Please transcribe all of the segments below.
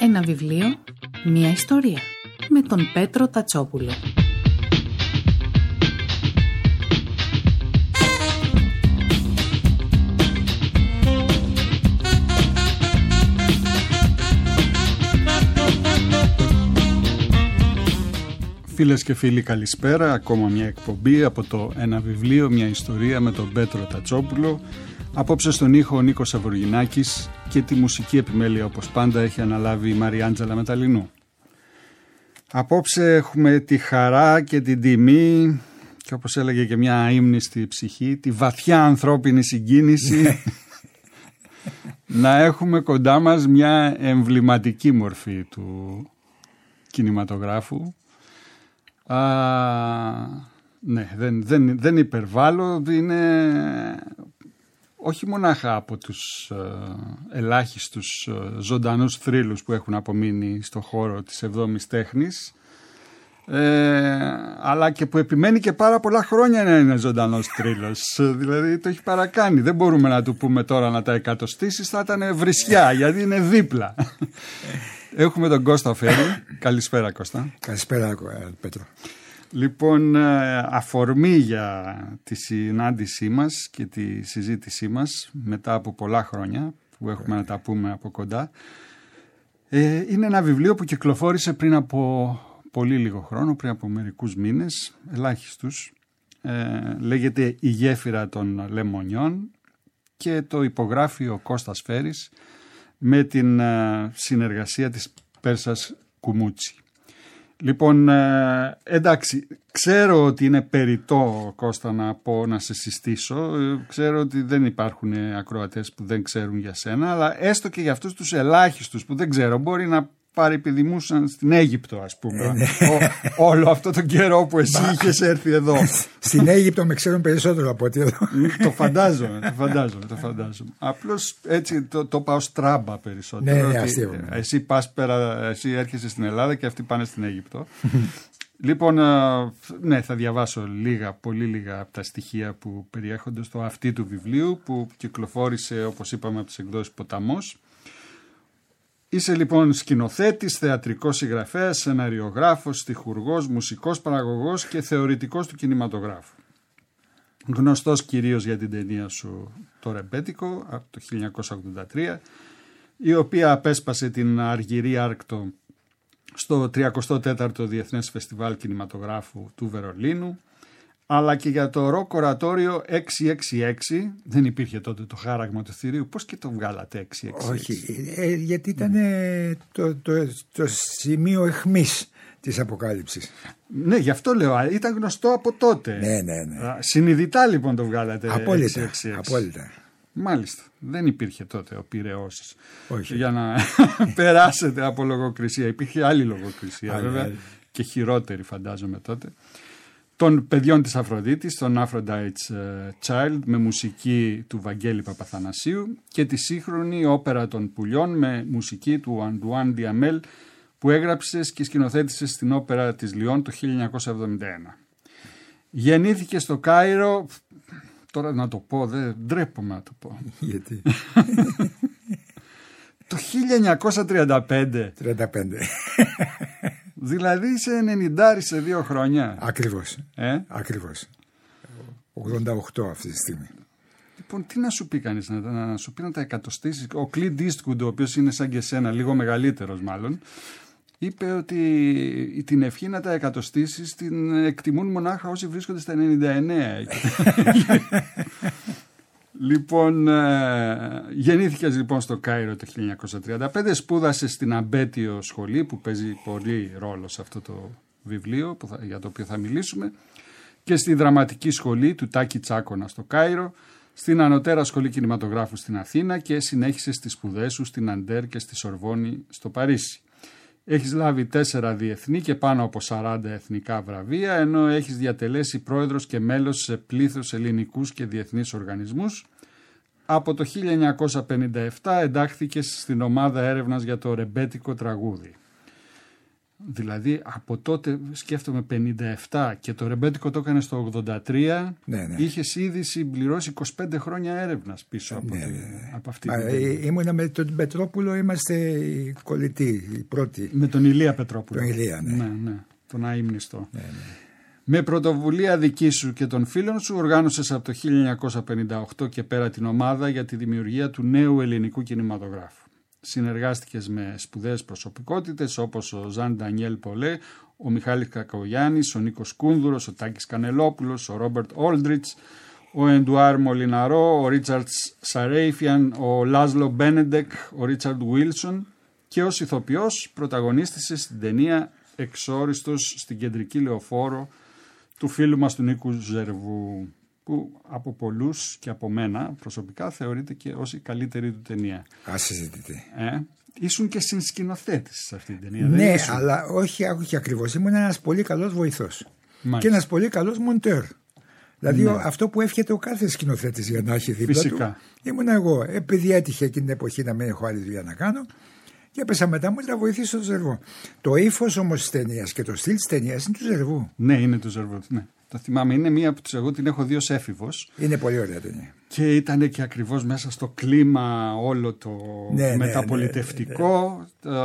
Ένα βιβλίο, μια ιστορία. Με τον Πέτρο Τατσόπουλο. Φίλες και φίλοι, καλησπέρα. Ακόμα μια εκπομπή από το Ένα βιβλίο, μια ιστορία με τον Πέτρο Τατσόπουλο. Απόψε στον ήχο ο Νίκος Αβουργινάκης και τη μουσική επιμέλεια, όπως πάντα, έχει αναλάβει η Μαριάντζελα Μεταλλινού. Απόψε έχουμε τη χαρά και την τιμή και, όπως έλεγε και μια ύμνηστη ψυχή, τη βαθιά ανθρώπινη συγκίνηση να έχουμε κοντά μας μια εμβληματική μορφή του κινηματογράφου. Ναι, δεν υπερβάλλω, είναι όχι μονάχα από τους ελάχιστους ζωντανούς θρύλους που έχουν απομείνει στο χώρο της εβδόμης τέχνης, αλλά και που επιμένει και πάρα πολλά χρόνια να είναι ζωντανός θρύλος. Δηλαδή το έχει παρακάνει. Δεν μπορούμε να του πούμε τώρα να τα εκατοστήσεις, θα ήταν βρισιά, γιατί είναι δίπλα. Έχουμε τον Κώστα Φέρη. Καλησπέρα, Κώστα. Καλησπέρα, Πέτρο. Λοιπόν, αφορμή για τη συνάντησή μας και τη συζήτησή μας μετά από πολλά χρόνια που έχουμε να τα πούμε από κοντά, είναι ένα βιβλίο που κυκλοφόρησε πριν από πολύ λίγο χρόνο, πριν από μερικούς μήνες, ελάχιστους. Λέγεται «Η γέφυρα των Λεμονιών» και το υπογράφει ο Κώστας Φέρης με την συνεργασία της Πέρσας Κουμούτσι. Λοιπόν, εντάξει, ξέρω ότι είναι περιττό, Κώστα, να σε συστήσω. Ξέρω ότι δεν υπάρχουν ακροατές που δεν ξέρουν για σένα, αλλά έστω και για αυτούς τους ελάχιστους που δεν ξέρω, μπορεί να παρεπιδημούσαν στην Αίγυπτο, ας πούμε, όλο αυτό τον καιρό που εσύ είχες έρθει εδώ. Στην Αίγυπτο με ξέρουν περισσότερο από ότι εδώ. Το φαντάζομαι. Απλώς έτσι το πάω στράμπα περισσότερο. Ναι, αστείο. Εσύ πας πέρα, εσύ έρχεσαι στην Ελλάδα και αυτοί πάνε στην Αίγυπτο. Λοιπόν, ναι, θα διαβάσω πολύ λίγα από τα στοιχεία που περιέχονται στο αυτί του βιβλίου, που κυκλοφόρησε, όπως είπαμε, από τις εκδόσεις Ποταμός. Είσαι λοιπόν σκηνοθέτης, θεατρικός συγγραφέας, σεναριογράφος, στιχουργός, μουσικός παραγωγός και θεωρητικός του κινηματογράφου. Γνωστός κυρίως για την ταινία σου «Το Ρεμπέτικο» από το 1983, η οποία απέσπασε την αργυρή άρκτο στο 34ο Διεθνές Φεστιβάλ Κινηματογράφου του Βερολίνου, αλλά και για το ροκ ορατόριο 666. Δεν υπήρχε τότε το χάραγμα του θηρίου. Πώς και το βγάλατε 666? Όχι, γιατί ήταν το σημείο αιχμής της αποκάλυψης. Ναι, γι' αυτό λέω, ήταν γνωστό από τότε. Ναι. Συνειδητά λοιπόν το βγάλατε. Απόλυτα. Μάλιστα, δεν υπήρχε τότε ο Πειραιώς για να περάσετε από λογοκρισία. Υπήρχε άλλη λογοκρισία βέβαια και χειρότερη, φαντάζομαι, τότε. Των παιδιών της Αφροδίτης, τον Aphrodite's Child, με μουσική του Βαγγέλη Παπαθανασίου, και τη σύγχρονη όπερα των πουλιών με μουσική του Αντουάν Διαμέλ, που έγραψε και σκηνοθέτησε στην όπερα της Λιόν το 1971. Γεννήθηκε στο Κάιρο, τώρα να το πω, δεν ντρέπομαι να το πω. Γιατί? Το 1935. 35. Δηλαδή είσαι 90 σε 2 χρόνια. Ακριβώς. 88 αυτή τη στιγμή. Λοιπόν, τι να σου πει κανείς, να σου πει να τα εκατοστήσεις? Ο Clint Eastwood, ο οποίος είναι σαν και εσένα, λίγο μεγαλύτερος μάλλον, είπε ότι την ευχή να τα εκατοστήσεις την εκτιμούν μονάχα όσοι βρίσκονται στα 99. Λοιπόν, γεννήθηκες λοιπόν στο Κάιρο το 1935, σπούδασες στην Αμπέτιο σχολή, που παίζει πολύ ρόλο σε αυτό το βιβλίο για το οποίο θα μιλήσουμε, και στη δραματική σχολή του Τάκη Τσάκωνα στο Κάιρο, στην Ανωτέρα Σχολή Κινηματογράφου στην Αθήνα, και συνέχισες τις σπουδές σου στην Αντέρ και στη Σορβόνη στο Παρίσι. Έχεις λάβει 4 διεθνή και πάνω από 40 εθνικά βραβεία, ενώ έχεις διατελέσει πρόεδρος και μέλος σε πλήθος ελληνικούς και διεθνείς οργανισμούς. Από το 1957 εντάχθηκες στην ομάδα έρευνας για το ρεμπέτικο τραγούδι. Δηλαδή από τότε σκέφτομαι 57 και το ρεμπέτικο το έκανε στο 83. Ναι. Είχες ήδη συμπληρώσει 25 χρόνια έρευνας πίσω από αυτή την ταινία. Ήμουνα με τον Πετρόπουλο, είμαστε οι κολλητοί, οι πρώτοι. Με τον Ηλία Πετρόπουλο. Τον Ηλία, ναι. Τον αείμνηστο. Ναι. Με πρωτοβουλία δική σου και των φίλων σου οργάνωσες από το 1958 και πέρα την ομάδα για τη δημιουργία του νέου ελληνικού κινηματογράφου. Συνεργάστηκες με σπουδαίες προσωπικότητες όπως ο Ζαν Ντανιέλ Πολέ, ο Μιχάλης Κακογιάννης, ο Νίκος Κούνδουρος, ο Τάκης Κανελόπουλος, ο Ρόμπερτ Όλντριτς, ο Εντουάρ Μολιναρό, ο Ρίτσαρντ Σαρέιφιαν, ο Λάζλο Μπένεντεκ, ο Ρίτσαρντ Βίλσον και ως ηθοποιός πρωταγωνίστησε στην ταινία Εξόριστος στην κεντρική λεωφόρο του φίλου μας του Νίκου Ζερβού, που από πολλούς και από μένα προσωπικά θεωρείται και ως η καλύτερη του ταινία. Ασυζητητή. Ήσουν και συνσκηνοθέτης σε αυτή την ταινία. Ναι, αλλά όχι ακριβώς. Ήμουν ένας πολύ καλός βοηθός. Μάλιστα. Και ένας πολύ καλός μοντέρ. Δηλαδή αυτό που εύχεται ο κάθε σκηνοθέτης για να έχει δίπλα του. Ήμουν εγώ. Επειδή έτυχε εκείνη την εποχή να μην έχω άλλη δουλειά να κάνω, και έπεσα μετά μου να βοηθήσω τον Ζερβό. Το ύφος όμως της ταινίας και το στυλ της ταινίας είναι του Ζερβού. Ναι, είναι του Ζερβού. Ναι. Το θυμάμαι, είναι μία από τις, εγώ την έχω δει ως έφηβος. Είναι πολύ ωραία ταινία. Και ήταν και ακριβώς μέσα στο κλίμα όλο το μεταπολιτευτικό.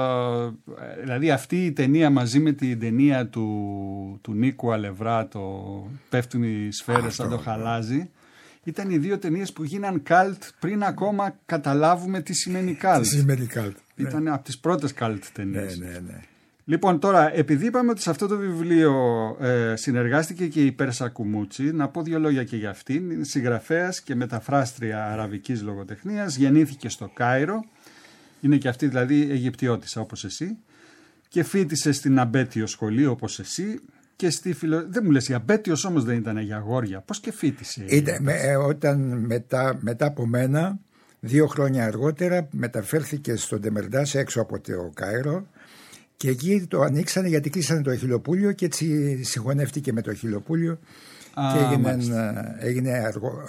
Δηλαδή αυτή η ταινία μαζί με την ταινία του Νίκου Αλευρά, το «Πέφτουν οι σφαίρες σαν το χαλάζι», ήταν οι δύο ταινίες που γίναν καλτ πριν ακόμα καταλάβουμε τι σημαίνει καλτ. Ήταν από τις πρώτες καλτ ταινίες. Ναι. Λοιπόν, τώρα, επειδή είπαμε ότι σε αυτό το βιβλίο συνεργάστηκε και η Πέρσα Κουμούτσι, να πω δύο λόγια και για αυτήν. Είναι συγγραφέας και μεταφράστρια αραβικής λογοτεχνίας, γεννήθηκε στο Κάιρο, είναι και αυτή δηλαδή Αιγυπτιώτισσα όπως εσύ, και φοιτησε στην Αμπέτιο σχολείο όπως εσύ. Και δεν μου λες, η Αμπέτιος όμως δεν ήταν για αγόρια. Πώς και φοιτησε? Όταν μετά από μένα, 2 χρόνια αργότερα, μεταφέρθηκε στο Ντεμερντάς έξω από το Κάιρο. Και εκεί το ανοίξανε γιατί κλείσανε το Αχιλλοπούλιο και έτσι συγχωνεύτηκε με το Αχιλλοπούλιο και έγινε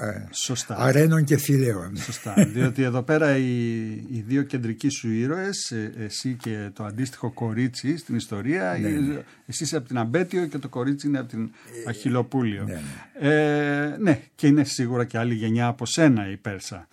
αρένων και θηλαίων. Σωστά, διότι εδώ πέρα οι δύο κεντρικοί σου ήρωες, εσύ και το αντίστοιχο κορίτσι στην ιστορία, εσύ είσαι από την Αμπέτιο και το κορίτσι είναι από την Αχιλλοπούλιο. Ναι, και είναι σίγουρα και άλλη γενιά από σένα η Πέρσα.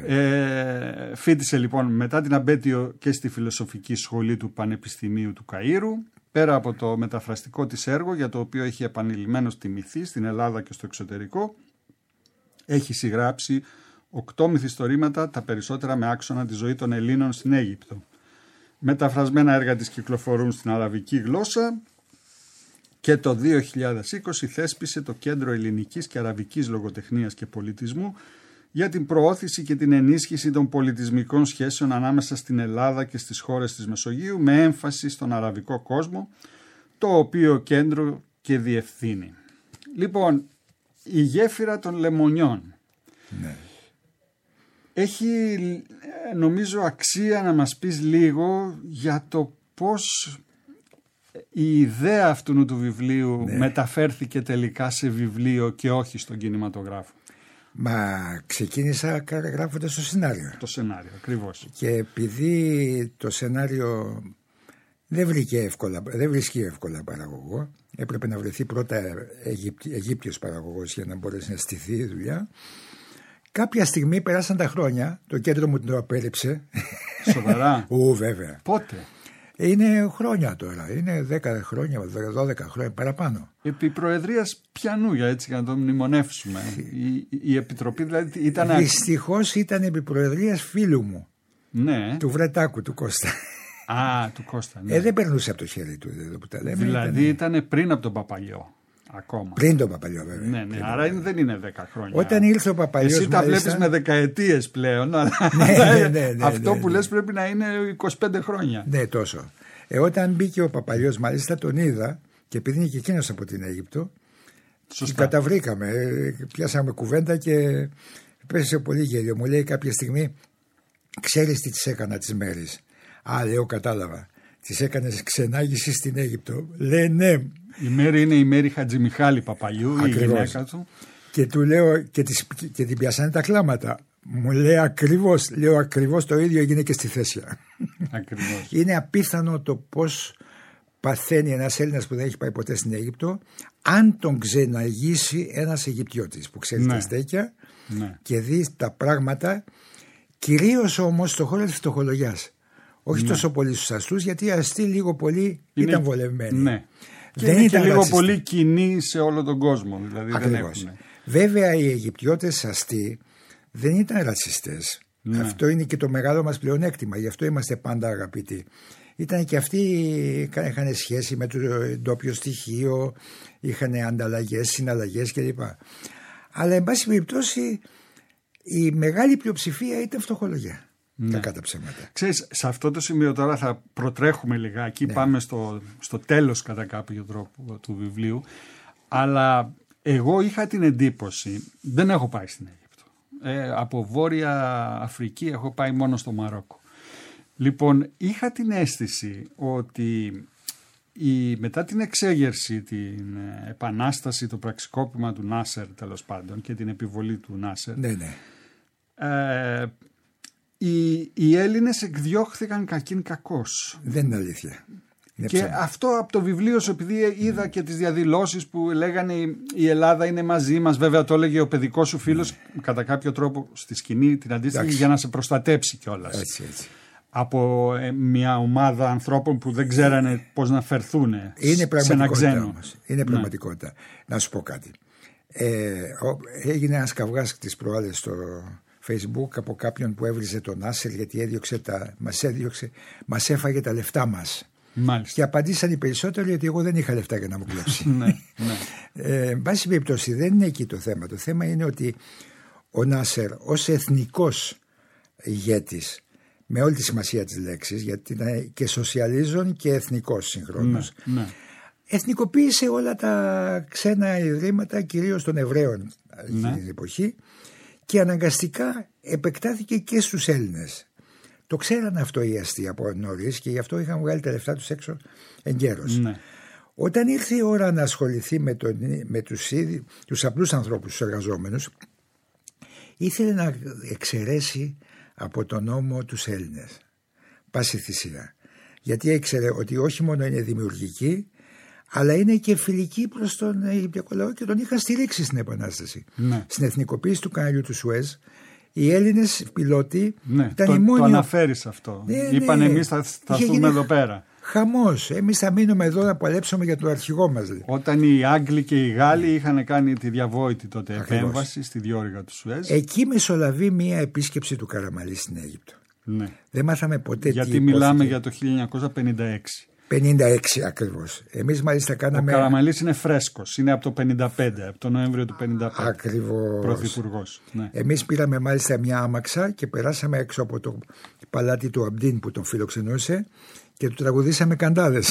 Φοιτησε λοιπόν μετά την Αμπέτιο και στη Φιλοσοφική Σχολή του Πανεπιστημίου του Καΐρου. Πέρα από το μεταφραστικό της έργο, για το οποίο έχει επανειλημμένως τιμηθεί στην Ελλάδα και στο εξωτερικό, έχει συγγράψει 8 μυθιστορήματα, τα περισσότερα με άξονα τη ζωή των Ελλήνων στην Αίγυπτο. Μεταφρασμένα έργα της κυκλοφορούν στην αραβική γλώσσα και το 2020 θέσπισε το Κέντρο Ελληνικής και Αραβικής Λογοτεχνίας και Πολιτισμού για την προώθηση και την ενίσχυση των πολιτισμικών σχέσεων ανάμεσα στην Ελλάδα και στις χώρες της Μεσογείου, με έμφαση στον αραβικό κόσμο, το οποίο κέντρο και διευθύνει. Λοιπόν, η γέφυρα των Λεμονιών. Ναι. Έχει, νομίζω, αξία να μας πεις λίγο για το πώς η ιδέα αυτού του βιβλίου μεταφέρθηκε τελικά σε βιβλίο και όχι στον κινηματογράφο. Μα ξεκίνησα γράφοντας το σενάριο. Το σενάριο, ακριβώς. Και επειδή το σενάριο δεν βρίσκει εύκολα παραγωγό, έπρεπε να βρεθεί πρώτα Αιγύπτιος παραγωγός για να μπορέσει να στηθεί η δουλειά. Κάποια στιγμή περάσαν τα χρόνια, το κέντρο μου το απέρριψε. Σοβαρά? Βέβαια. Πότε? Είναι χρόνια τώρα, είναι 10 χρόνια, 12 χρόνια παραπάνω. Επί προεδρίας πιανού, για να το μνημονεύσουμε. Η επιτροπή δηλαδή ήταν... Δυστυχώς ήταν επί προεδρίας φίλου μου. Ναι. Του Βρετάκου, του Κώστα. Του Κώστα, ναι. Δεν περνούσε από το χέρι του, που τα λέμε. Δηλαδή ήταν πριν από τον Παπαλιό. Ακόμα. Πριν τον Παπαλιό, βέβαια. Ναι. Άρα δεν είναι 10 χρόνια. Όταν ήρθε ο Παπαλιός. Εσύ τα βλέπεις με δεκαετίες πλέον. Αυτό που λες πρέπει να είναι 25 χρόνια. Ναι, τόσο. Όταν μπήκε ο Παπαλιός, μάλιστα τον είδα και επειδή είναι και εκείνος από την Αίγυπτο. Σωστά. Καταβρήκαμε. Πιάσαμε κουβέντα και πέσε πολύ γέλιο. Μου λέει κάποια στιγμή, ξέρεις τι τις έκανα τις μέρες? Λέω, κατάλαβα. Τις έκανες ξενάγηση στην Αίγυπτο. Λέει ναι. Η Μέρη είναι η Μέρη Χατζημιχάλη Παπαλιού, η γυναίκα του. Και του λέω και την πιάσανε τα κλάματα. Μου λέει ακριβώς. Λέω ακριβώς το ίδιο έγινε και στη Θέσια. Ακριβώς. Είναι απίθανο το πώς παθαίνει ένας Έλληνας που δεν έχει πάει ποτέ στην Αίγυπτο αν τον ξεναγήσει ένας Αιγυπτιώτης που ξέρει τα στέκια και δει τα πράγματα, κυρίως όμως στο χώρο της φτωχολογιάς. Όχι τόσο πολύ στους αστούς, γιατί οι αστεί λίγο πολύ ήταν βολευμένοι. Ναι. Και δεν ήταν λίγο πολύ κοινοί σε όλο τον κόσμο. Δηλαδή ακριβώς. Βέβαια οι Αιγυπτιώτες αστεί δεν ήταν ρατσιστές. Ναι. Αυτό είναι και το μεγάλο μας πλεονέκτημα. Γι' αυτό είμαστε πάντα αγαπητοί. Ήταν και αυτοί, είχαν σχέση με το ντόπιο στοιχείο, είχαν ανταλλαγές, συναλλαγές κλπ. Αλλά εν πάση περιπτώσει η μεγάλη πλειοψηφία ήταν φτωχολογιά. Κακά τα ψέματα. Ξέρεις, σε αυτό το σημείο τώρα θα προτρέχουμε λιγάκι, πάμε στο τέλος κατά κάποιο τρόπο του βιβλίου, αλλά εγώ είχα την εντύπωση, δεν έχω πάει στην Αίγυπτο, από Βόρεια Αφρική έχω πάει μόνο στο Μαρόκο. Λοιπόν, είχα την αίσθηση ότι μετά την εξέγερση, την επανάσταση, το πραξικόπημα του Νάσερ τέλος πάντων και την επιβολή του Νάσερ, οι Έλληνες εκδιώχθηκαν κακήν κακώς. Δεν είναι αλήθεια. Και αυτό από το βιβλίο σου, επειδή είδα και τις διαδηλώσεις που λέγανε η Ελλάδα είναι μαζί μας, βέβαια το έλεγε ο παιδικός σου φίλος κατά κάποιο τρόπο στη σκηνή την αντίστοιχη για να σε προστατέψει κιόλας. Έτσι. Από μια ομάδα ανθρώπων που δεν ξέρανε πώς να φερθούν σε ένα ξένο. Όμως. Είναι πραγματικότητα. Να σου πω κάτι. Έγινε ένας καυγάς τις προάλλες στο Facebook από κάποιον που έβριζε τον Νάσερ γιατί μας έφαγε τα λεφτά μας. Μάλιστα. Και απαντήσαν οι περισσότεροι ότι εγώ δεν είχα λεφτά για να μου κλέψει. Εν πάση περιπτώσει δεν είναι εκεί το θέμα. Το θέμα είναι ότι ο Νάσερ ως εθνικός ηγέτης, με όλη τη σημασία της λέξης, γιατί ήταν και σοσιαλίζον και εθνικός συγχρόνως, εθνικοποίησε όλα τα ξένα ιδρύματα, κυρίως των Εβραίων την εποχή, και αναγκαστικά επεκτάθηκε και στους Έλληνες. Το ξέραν αυτό οι αστεί από νωρίς και γι' αυτό είχαν βγάλει τα λεφτά τους έξω εγκαίρως. Όταν ήρθε η ώρα να ασχοληθεί με τους απλούς ανθρώπους, τους εργαζόμενους, ήθελε να εξαιρέσει από τον νόμο τους Έλληνες. Πάση θυσία. Γιατί ήξερε ότι όχι μόνο είναι δημιουργική, αλλά είναι και φιλική προς τον Αιγυπτιακό λαό και τον είχαν στηρίξει στην Επανάσταση. Στην εθνικοποίηση του καναλιού του Σουέζ, οι Έλληνες πιλότοι ήταν οι μόνοι. Το αναφέρεις αυτό. Είπαν εμείς θα έρθουμε εδώ πέρα. Χαμός. Εμείς θα μείνουμε εδώ να παλέψουμε για τον αρχηγό μας. Όταν οι Άγγλοι και οι Γάλλοι είχαν κάνει τη διαβόητη τότε επέμβαση στη διόρυγα του Σουέζ. Εκεί μεσολαβεί μία επίσκεψη του Καραμαλή στην Αίγυπτο. Δεν μάθαμε ποτέ γιατί μιλάμε για το 1956. 56 ακριβώς. Εμείς μάλιστα κάναμε. Ο Καραμαλής είναι φρέσκος, είναι από το 55, από τον Νοέμβριο του 55. Ακριβώς. Πρωθυπουργός. Εμείς πήραμε μάλιστα μια άμαξα και περάσαμε έξω από το παλάτι του Αμπντίν που τον φιλοξενούσε και του τραγουδήσαμε καντάδες.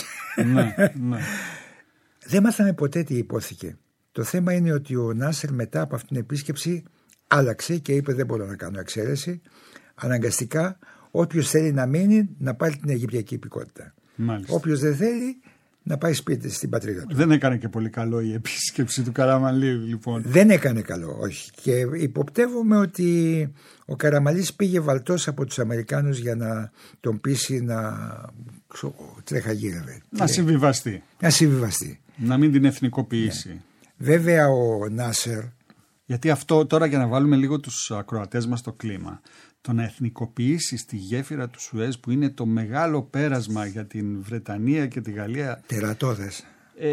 Δεν μάθαμε ποτέ τι υπόθηκε. Το θέμα είναι ότι ο Νάσερ μετά από αυτήν την επίσκεψη άλλαξε και είπε δεν μπορώ να κάνω εξαίρεση. Αναγκαστικά όποιος θέλει να μείνει να πάρει την Αιγυπτιακή υπηκότητα. Όποιος δεν θέλει να πάει σπίτι στην πατρίδα του. Δεν έκανε και πολύ καλό η επίσκεψη του Καραμαλή, λοιπόν. Δεν έκανε καλό, όχι. Και υποπτεύομαι ότι ο Καραμαλής πήγε βαλτός από τους Αμερικάνους για να τον πείσει να τρέχαγύρευε. Να συμβιβαστεί. Να μην την εθνικοποιήσει. Βέβαια ο Νάσερ. Γιατί αυτό τώρα, για να βάλουμε λίγο τους ακροατές μας στο κλίμα, το να εθνικοποιήσει τη γέφυρα του Σουέζ, που είναι το μεγάλο πέρασμα για την Βρετανία και τη Γαλλία. Τερατώδες.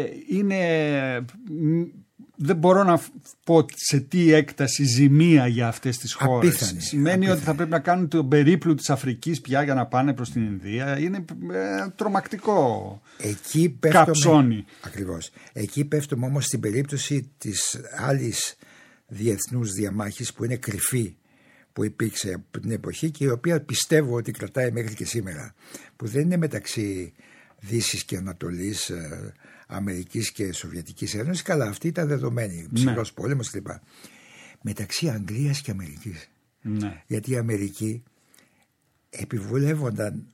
Δεν μπορώ να πω σε τι έκταση ζημία για αυτές τις χώρες. Σημαίνει ότι θα πρέπει να κάνουν τον περίπλου της Αφρικής πια για να πάνε προς την Ινδία. Είναι τρομακτικό. Εκεί καψώνει. Ακριβώς. Εκεί πέφτουμε όμως στην περίπτωση της άλλης διεθνούς διαμάχης που είναι κρυφή, που υπήρξε από την εποχή και η οποία πιστεύω ότι κρατάει μέχρι και σήμερα, που δεν είναι μεταξύ Δύσης και Ανατολής, Αμερικής και Σοβιετικής Ένωσης, καλά αυτή ήταν δεδομένη, ψηλός πόλεμος κλπ. Μεταξύ Αγγλίας και Αμερικής. Γιατί οι Αμερικοί επιβουλεύονταν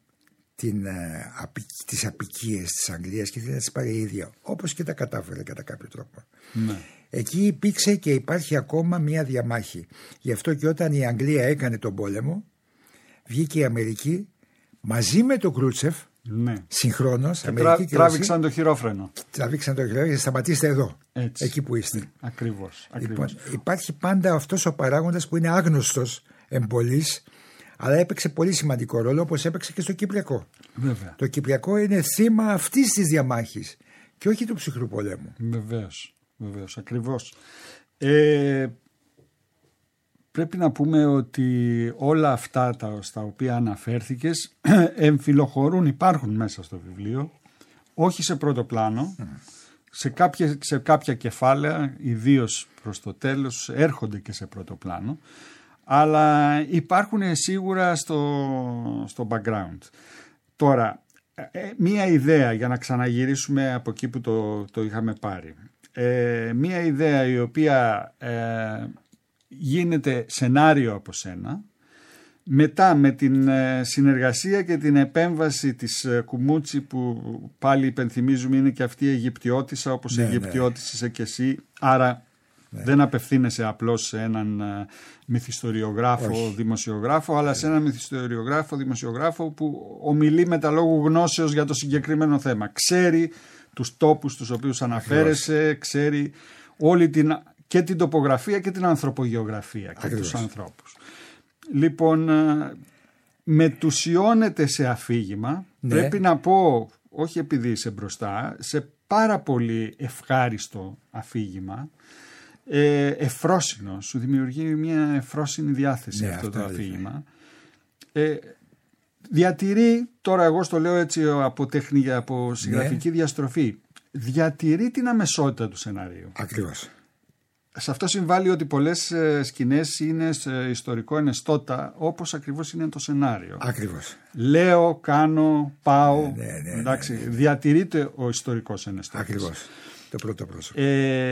τις απικίες της Αγγλίας και ήθελε να τις πάρει η ίδια, όπως και τα κατάφερε κατά κάποιο τρόπο. Εκεί υπήρξε και υπάρχει ακόμα μία διαμάχη. Γι' αυτό και όταν η Αγγλία έκανε τον πόλεμο, βγήκε η Αμερική μαζί με τον Κρούτσεφ Ναι. Συγχρόνως. Τράβηξαν το χειρόφρενο. Τράβηξαν το χειρόφρενο και σταματήστε εδώ. Έτσι. Εκεί που είστε. Ακριβώς. Λοιπόν, υπάρχει πάντα αυτός ο παράγοντας που είναι άγνωστος εμπολής, αλλά έπαιξε πολύ σημαντικό ρόλο, όπως έπαιξε και στο Κυπριακό. Βέβαια. Το Κυπριακό είναι θύμα αυτής της διαμάχης και όχι του ψυχρού πολέμου. Βεβαίως, ακριβώς. Πρέπει να πούμε ότι όλα αυτά στα οποία αναφέρθηκες εμφυλοχωρούν, υπάρχουν μέσα στο βιβλίο, όχι σε πρώτο πλάνο, σε κάποια κεφάλαια, ιδίως προς το τέλος, έρχονται και σε πρώτο πλάνο, αλλά υπάρχουν σίγουρα στο background. Τώρα, μία ιδέα για να ξαναγυρίσουμε από εκεί που το είχαμε πάρει. Μία ιδέα η οποία γίνεται σενάριο από σένα, μετά με την συνεργασία και την επέμβαση της Κουμούτσι, που πάλι υπενθυμίζουμε είναι και αυτή η Αιγυπτιώτισσα, όπως η Αιγυπτιώτισσα είσαι και εσύ, άρα δεν απευθύνεσαι απλώς σε έναν μυθιστοριογράφο, δημοσιογράφο, αλλά σε έναν μυθιστοριογράφο, δημοσιογράφο που ομιλεί με τα λόγου γνώσεως για το συγκεκριμένο θέμα. Ξέρει τους τόπους τους οποίους αναφέρεσαι, ξέρει όλη και την τοπογραφία και την ανθρωπογεωγραφία και τους ανθρώπους. Λοιπόν, μετουσιώνεται σε αφήγημα, πρέπει να πω, όχι επειδή είσαι μπροστά, σε πάρα πολύ ευχάριστο αφήγημα, εφρόσινο, σου δημιουργεί μια εφρόσινη διάθεση αυτό το αφήγημα. Διατηρεί, τώρα εγώ στο λέω έτσι από συγγραφική διαστροφή, διατηρεί την αμεσότητα του σενάριου. Ακριβώς. Σε αυτό συμβάλλει ότι πολλές σκηνές είναι ιστορικό ενεστώτα, όπως ακριβώς είναι το σενάριο. Ακριβώς. Λέω, κάνω, πάω. Εντάξει, διατηρείται ο ιστορικός ενεστώτας. Ακριβώς. Το πρώτο πρόσωπο.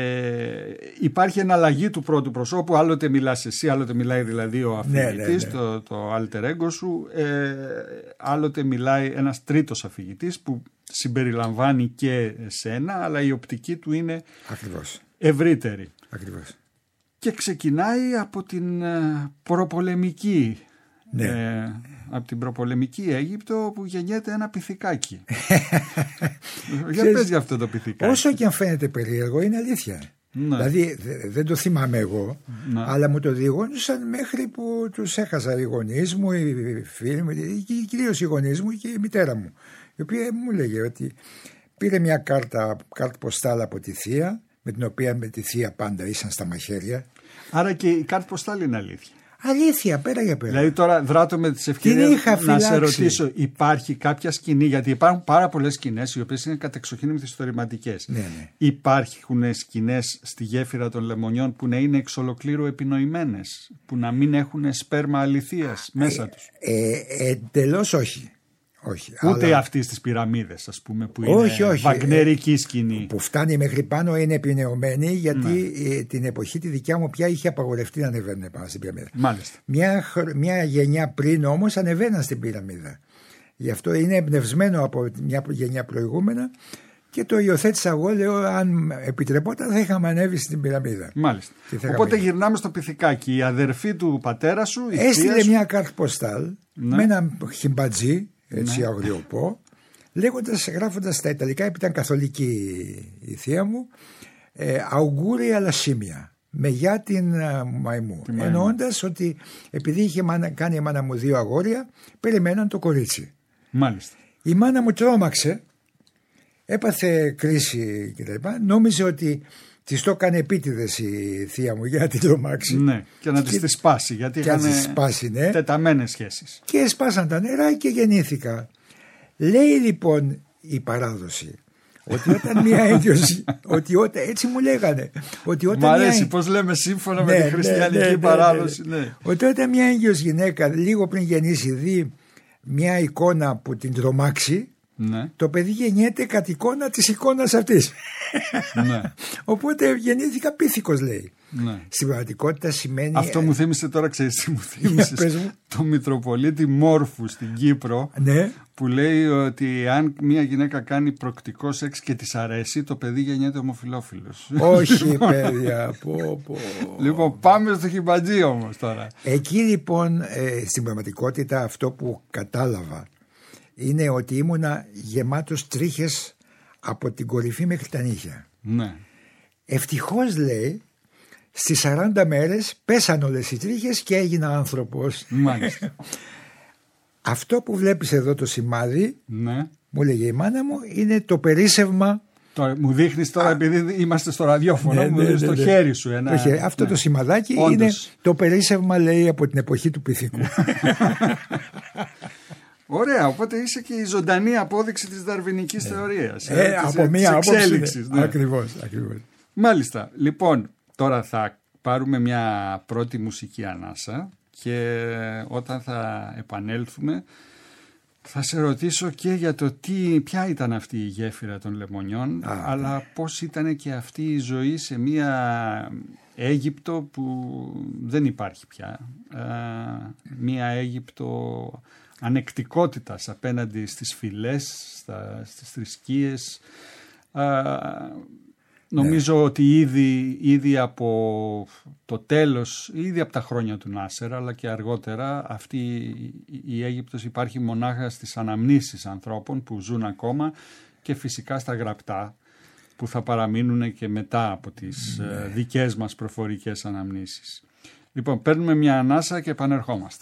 Υπάρχει εναλλαγή του πρώτου προσώπου. Άλλοτε μιλάς εσύ, άλλοτε μιλάει δηλαδή ο αφηγητής, το alter ego σου. Άλλοτε μιλάει ένας τρίτος αφηγητής που συμπεριλαμβάνει και εσένα, αλλά η οπτική του είναι ευρύτερη. Ακριβώς. Και ξεκινάει από την προπολεμική από την προπολεμική Αίγυπτο, που γεννιέται ένα πυθικάκι. Για πες για αυτό το πυθικάκι. Όσο και αν φαίνεται περίεργο, είναι αλήθεια. Δηλαδή δεν το θυμάμαι εγώ, αλλά μου το διηγώνησαν μέχρι που τους έχασα οι γονείς μου, οι φίλοι μου, κυρίως οι γονείς μου και η μητέρα μου, η οποία μου λέγε ότι πήρε μια κάρτα ποστάλ από τη θεία, με την οποία με τη θεία πάντα ήσαν στα μαχαίρια. Άρα και η κάρτα ποστάλ είναι αλήθεια. Αλήθεια, πέρα για πέρα. Δηλαδή τώρα δράτω με τις ευκαιρίες να σε ρωτήσω, υπάρχει κάποια σκηνή, γιατί υπάρχουν πάρα πολλές σκηνές οι οποίες είναι κατεξοχήν μυθιστορηματικές. Υπάρχουν σκηνές στη γέφυρα των Λεμονιών που να είναι εξ ολοκλήρου επινοημένες, που να μην έχουν σπέρμα αληθείας μέσα τους? Εντελώς όχι. Όχι, ούτε αλλά... αυτή στις πυραμίδες, ας πούμε, που είναι βαγνερική σκηνή. Που φτάνει μέχρι πάνω, είναι επινεωμένη, γιατί την εποχή τη δικιά μου πια είχε απαγορευτεί να ανεβαίνουν πάνω στην πυραμίδα. Μάλιστα. Μια γενιά πριν όμως ανεβαίναν στην πυραμίδα. Γι' αυτό είναι εμπνευσμένο από μια γενιά προηγούμενα και το υιοθέτησα εγώ. Λέω, αν επιτρεπόταν, θα είχαμε ανέβει στην πυραμίδα. Μάλιστα. Οπότε γυρνάμε στο πυθικάκι. Η αδερφή του πατέρα σου έστειλε μια κάρτα ποστάλ με ένα χιμπατζή. Έτσι αγριοπό, γράφοντας στα Ιταλικά, επειδή ήταν καθολική η θεία μου, αουγκούρια λασίμια, με γεια την μαϊμού, εννοώντας ότι επειδή είχε κάνει η μάνα μου 2 αγόρια, περιμέναν το κορίτσι. Μάλιστα. Η μάνα μου τρόμαξε, έπαθε κρίση κτλ. Νόμιζε ότι της το έκανε επίτηδες η θεία μου για να την τρομάξει. Ναι, και να της τη σπάσει, γιατί είχαν τεταμένες σχέσεις. Και σπάσαν τα νερά και γεννήθηκα. Λέει λοιπόν η παράδοση ότι όταν μια έγκυος, έτσι μου λέγανε. Μ' αρέσει πώς λέμε σύμφωνα με τη χριστιανική παράδοση. Ότι όταν μια έγκυος γυναίκα λίγο πριν γεννήσει δει μια εικόνα που την τρομάξει, το παιδί γεννιέται κατ' εικόνα της εικόνας αυτής. Οπότε γεννήθηκα πίθηκος, λέει. Στην πραγματικότητα σημαίνει... Αυτό μου θύμισε τώρα, ξέρεις τι μου θύμισες? Το Μητροπολίτη Μόρφου στην Κύπρο, που λέει ότι αν μια γυναίκα κάνει προκτικό σεξ και της αρέσει, το παιδί γεννιέται ομοφυλόφιλος. Όχι, παιδιά. Λοιπόν, πάμε στο χιμπατζή όμως τώρα. Εκεί λοιπόν στην πραγματικότητα αυτό που κατάλαβα είναι ότι ήμουνα γεμάτος τρίχες από την κορυφή μέχρι τα νύχια. Ναι. Ευτυχώς, λέει, στις 40 μέρες πέσαν όλες οι τρίχες και έγινα άνθρωπος. Μάλιστα. Αυτό που βλέπεις εδώ το σημάδι, Ναι. μου λέγε η μάνα μου, είναι το περίσσευμα. Μου δείχνεις τώρα, επειδή είμαστε στο ραδιόφωνο, μου δείχνεις το χέρι σου. Αυτό το σημαδάκι είναι το περίσσευμα, λέει, από την εποχή του Πυθίκου. Ωραία, οπότε είσαι και η ζωντανή απόδειξη της δαρβινικής θεωρίας. Από μία άποψη. Ναι. Ακριβώς. Μάλιστα. Λοιπόν, τώρα θα πάρουμε μια πρώτη μουσική ανάσα και όταν θα επανέλθουμε θα σε ρωτήσω και για το ποια ήταν αυτή η γέφυρα των Λεμονιών, αλλά πώς ήταν και αυτή η ζωή σε μια Αίγυπτο που δεν υπάρχει πια. Μια Αίγυπτο ανεκτικότητας απέναντι στις φυλές, στις θρησκείες. Νομίζω ότι ήδη από το τέλος, ήδη από τα χρόνια του Νάσερ, αλλά και αργότερα, αυτή η Αίγυπτος υπάρχει μονάχα στις αναμνήσεις ανθρώπων που ζουν ακόμα και φυσικά στα γραπτά που θα παραμείνουν και μετά από τις δικές μας προφορικές αναμνήσεις. Λοιπόν, παίρνουμε μια ανάσα και επανερχόμαστε.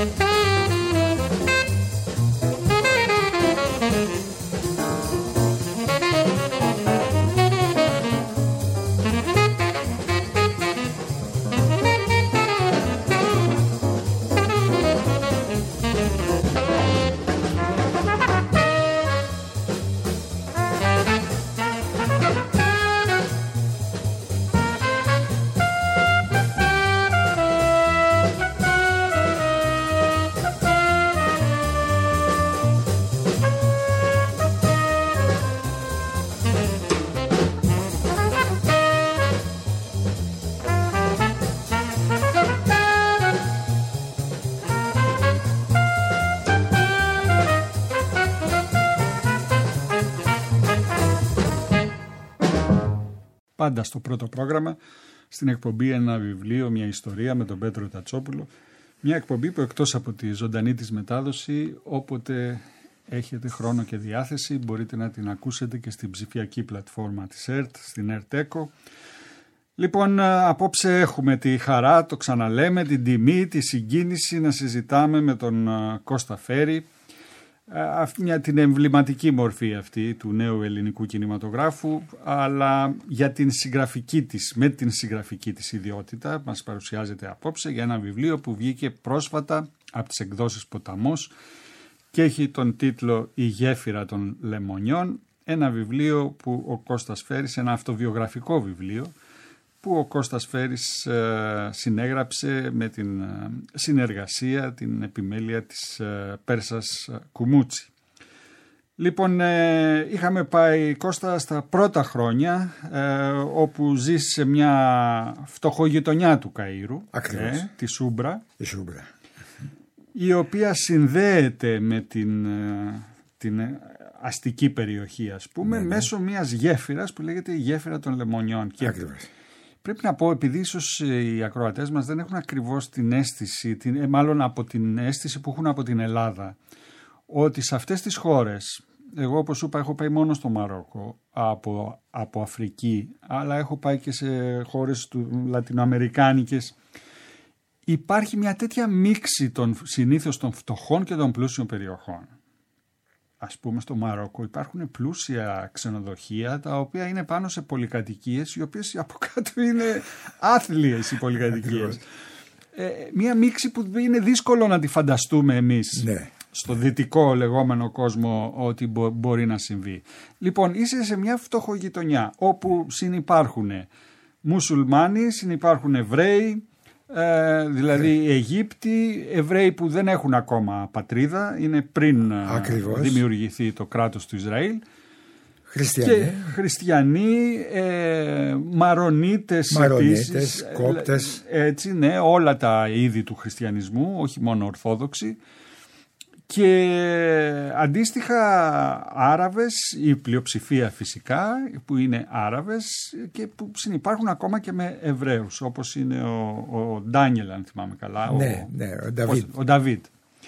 Πάντα στο πρώτο πρόγραμμα, στην εκπομπή ένα βιβλίο, μια ιστορία με τον Πέτρο Τατσόπουλο. Μια εκπομπή που εκτός από τη ζωντανή της μετάδοση, όποτε έχετε χρόνο και διάθεση, μπορείτε να την ακούσετε και στην ψηφιακή πλατφόρμα της ΕΡΤ, στην ΕΡΤ ΕΚΟ. Λοιπόν, απόψε έχουμε τη χαρά, το ξαναλέμε, την τιμή, τη συγκίνηση να συζητάμε με τον Κώστα Φέρη, την εμβληματική μορφή αυτή του νέου ελληνικού κινηματογράφου, αλλά για την συγγραφική της, με την συγγραφική της ιδιότητα μας παρουσιάζεται απόψε για ένα βιβλίο που βγήκε πρόσφατα από τις εκδόσεις Ποταμός και έχει τον τίτλο «Η γέφυρα των Λεμονιών», ένα βιβλίο που ο Κώστας Φέρης, ένα αυτοβιογραφικό βιβλίο που ο Κώστας Φέρης συνέγραψε με την συνεργασία, την επιμέλεια της Πέρσας Κουμούτσι. Λοιπόν, είχαμε πάει, Κώστα, στα πρώτα χρόνια, όπου ζεις σε μια φτωχογειτονιά του Καΐρου, τη Σούμπρα, η οποία συνδέεται με την αστική περιοχή, ας πούμε, μέσω μιας γέφυρας που λέγεται η γέφυρα των Λεμονιών. Πρέπει να πω, επειδή ίσως οι ακροατές μας δεν έχουν ακριβώς την αίσθηση, μάλλον από την αίσθηση που έχουν από την Ελλάδα, ότι σε αυτές τις χώρες, εγώ όπως σου είπα έχω πάει μόνο στο Μαρόκο από Αφρική, αλλά έχω πάει και σε χώρες λατινοαμερικάνικες, υπάρχει μια τέτοια μίξη συνήθως των φτωχών και των πλούσιων περιοχών. Ας πούμε στο Μαρόκο υπάρχουν πλούσια ξενοδοχεία τα οποία είναι πάνω σε πολυκατοικίες, οι οποίες από κάτω είναι άθλιες οι πολυκατοικίες. Μία μίξη που είναι δύσκολο να τη φανταστούμε εμείς στο δυτικό λεγόμενο κόσμο ότι μπορεί να συμβεί. Λοιπόν, είσαι σε μια φτωχογειτονιά όπου συνυπάρχουν μουσουλμάνοι, συνυπάρχουν Εβραίοι, δηλαδή Αιγύπτιοι, Εβραίοι που δεν έχουν ακόμα πατρίδα, είναι πριν δημιουργηθεί το κράτος του Ισραήλ, χριστιανοί, Μαρονίτες επίσης, Κόπτες, έτσι, ναι, όλα τα είδη του χριστιανισμού, όχι μόνο Ορθόδοξοι, και αντίστοιχα Άραβες, η πλειοψηφία φυσικά που είναι Άραβες και που συνυπάρχουν ακόμα και με Εβραίους, όπως είναι ο Ντάνιελ, αν θυμάμαι καλά, ο Νταβίτ.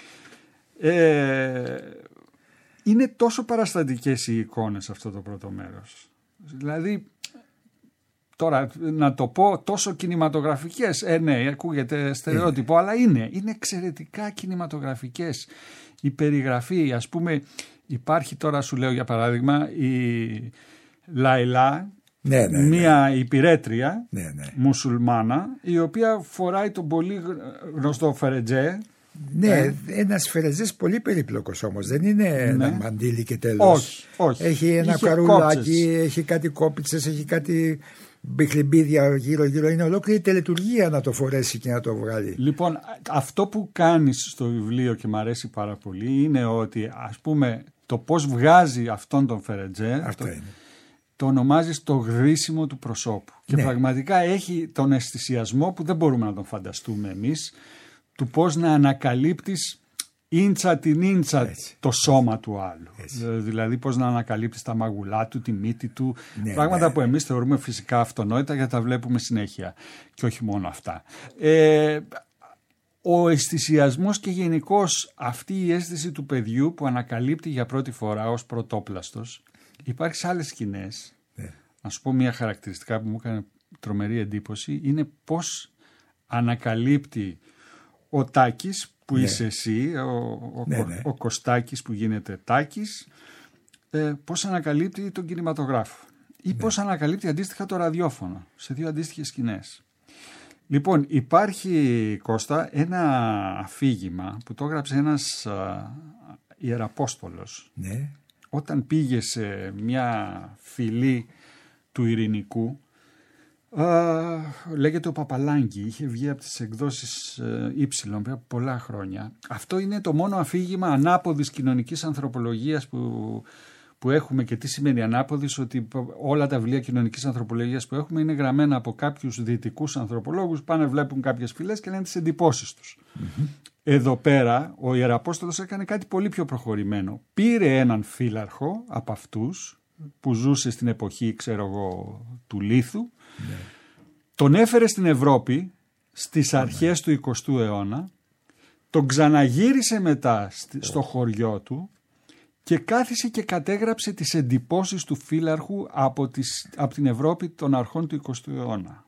Είναι τόσο παραστατικές οι εικόνες σε αυτό το πρώτο μέρος. Δηλαδή, τώρα να το πω τόσο κινηματογραφικές, ναι, ακούγεται στερεότυπο, αλλά είναι εξαιρετικά κινηματογραφικές. Η περιγραφή, ας πούμε, υπάρχει τώρα, σου λέω για παράδειγμα, η Λαϊλά, μια υπηρέτρια μουσουλμάνα, η οποία φοράει τον πολύ γνωστό φερετζέ. Ναι, ένας φερετζές πολύ περίπλοκος όμως, δεν είναι ένα μαντίλι και τέλος. Όχι. Έχει ένα καρουλάκι, έχει κάτι κόπιτσες, έχει κάτι μπιχλιμπίδια γύρω-γύρω, είναι ολόκληρη τελετουργία να το φορέσει και να το βγάλει. Λοιπόν, αυτό που κάνεις στο βιβλίο και μου αρέσει πάρα πολύ είναι ότι, ας πούμε, το πώς βγάζει αυτόν τον φερετζέ, το ονομάζεις το γδύσιμο του προσώπου. Και πραγματικά έχει τον αισθησιασμό που δεν μπορούμε να τον φανταστούμε εμείς, του πώς να ανακαλύπτεις ίντσα την ίντσα το σώμα του άλλου. Δηλαδή πώς να ανακαλύπτεις τα μαγουλά του, τη μύτη του, πράγματα που εμείς θεωρούμε φυσικά αυτονόητα γιατί τα βλέπουμε συνέχεια και όχι μόνο αυτά. Ο αισθησιασμός και γενικώς αυτή η αίσθηση του παιδιού που ανακαλύπτει για πρώτη φορά ως πρωτόπλαστος. Υπάρχει σε άλλες σκηνές. Να σου πω μια χαρακτηριστικά που μου έκανε τρομερή εντύπωση, είναι πώς ανακαλύπτει ο Τάκης που είσαι εσύ, ο Κωστάκης που γίνεται Τάκης, πώς ανακαλύπτει τον κινηματογράφο ή πώς ανακαλύπτει αντίστοιχα το ραδιόφωνο σε δύο αντίστοιχες σκηνές. Λοιπόν, υπάρχει, Κώστα, ένα αφήγημα που το έγραψε ένας ιεραπόστολος όταν πήγε σε μια φυλή του Ειρηνικού. Λέγεται ο Παπαλάγκη, είχε βγει από τις εκδόσεις Ήψιλον πριν από πολλά χρόνια. Αυτό είναι το μόνο αφήγημα ανάποδης κοινωνικής ανθρωπολογίας που έχουμε. Και τι σημαίνει ανάποδης? Ότι όλα τα βιβλία κοινωνικής ανθρωπολογίας που έχουμε είναι γραμμένα από κάποιους δυτικούς ανθρωπολόγους, πάνε βλέπουν κάποιες φυλές και λένε τις εντυπώσεις τους. Εδώ πέρα ο Ιεραπόστολος έκανε κάτι πολύ πιο προχωρημένο. Πήρε έναν φύλαρχο από αυτούς που ζούσε στην εποχή, ξέρω εγώ, του Λίθου, τον έφερε στην Ευρώπη στις αρχές του 20ου αιώνα, τον ξαναγύρισε μετά στο χωριό του και κάθισε και κατέγραψε τις εντυπώσεις του φύλαρχου από την Ευρώπη των αρχών του 20ου αιώνα.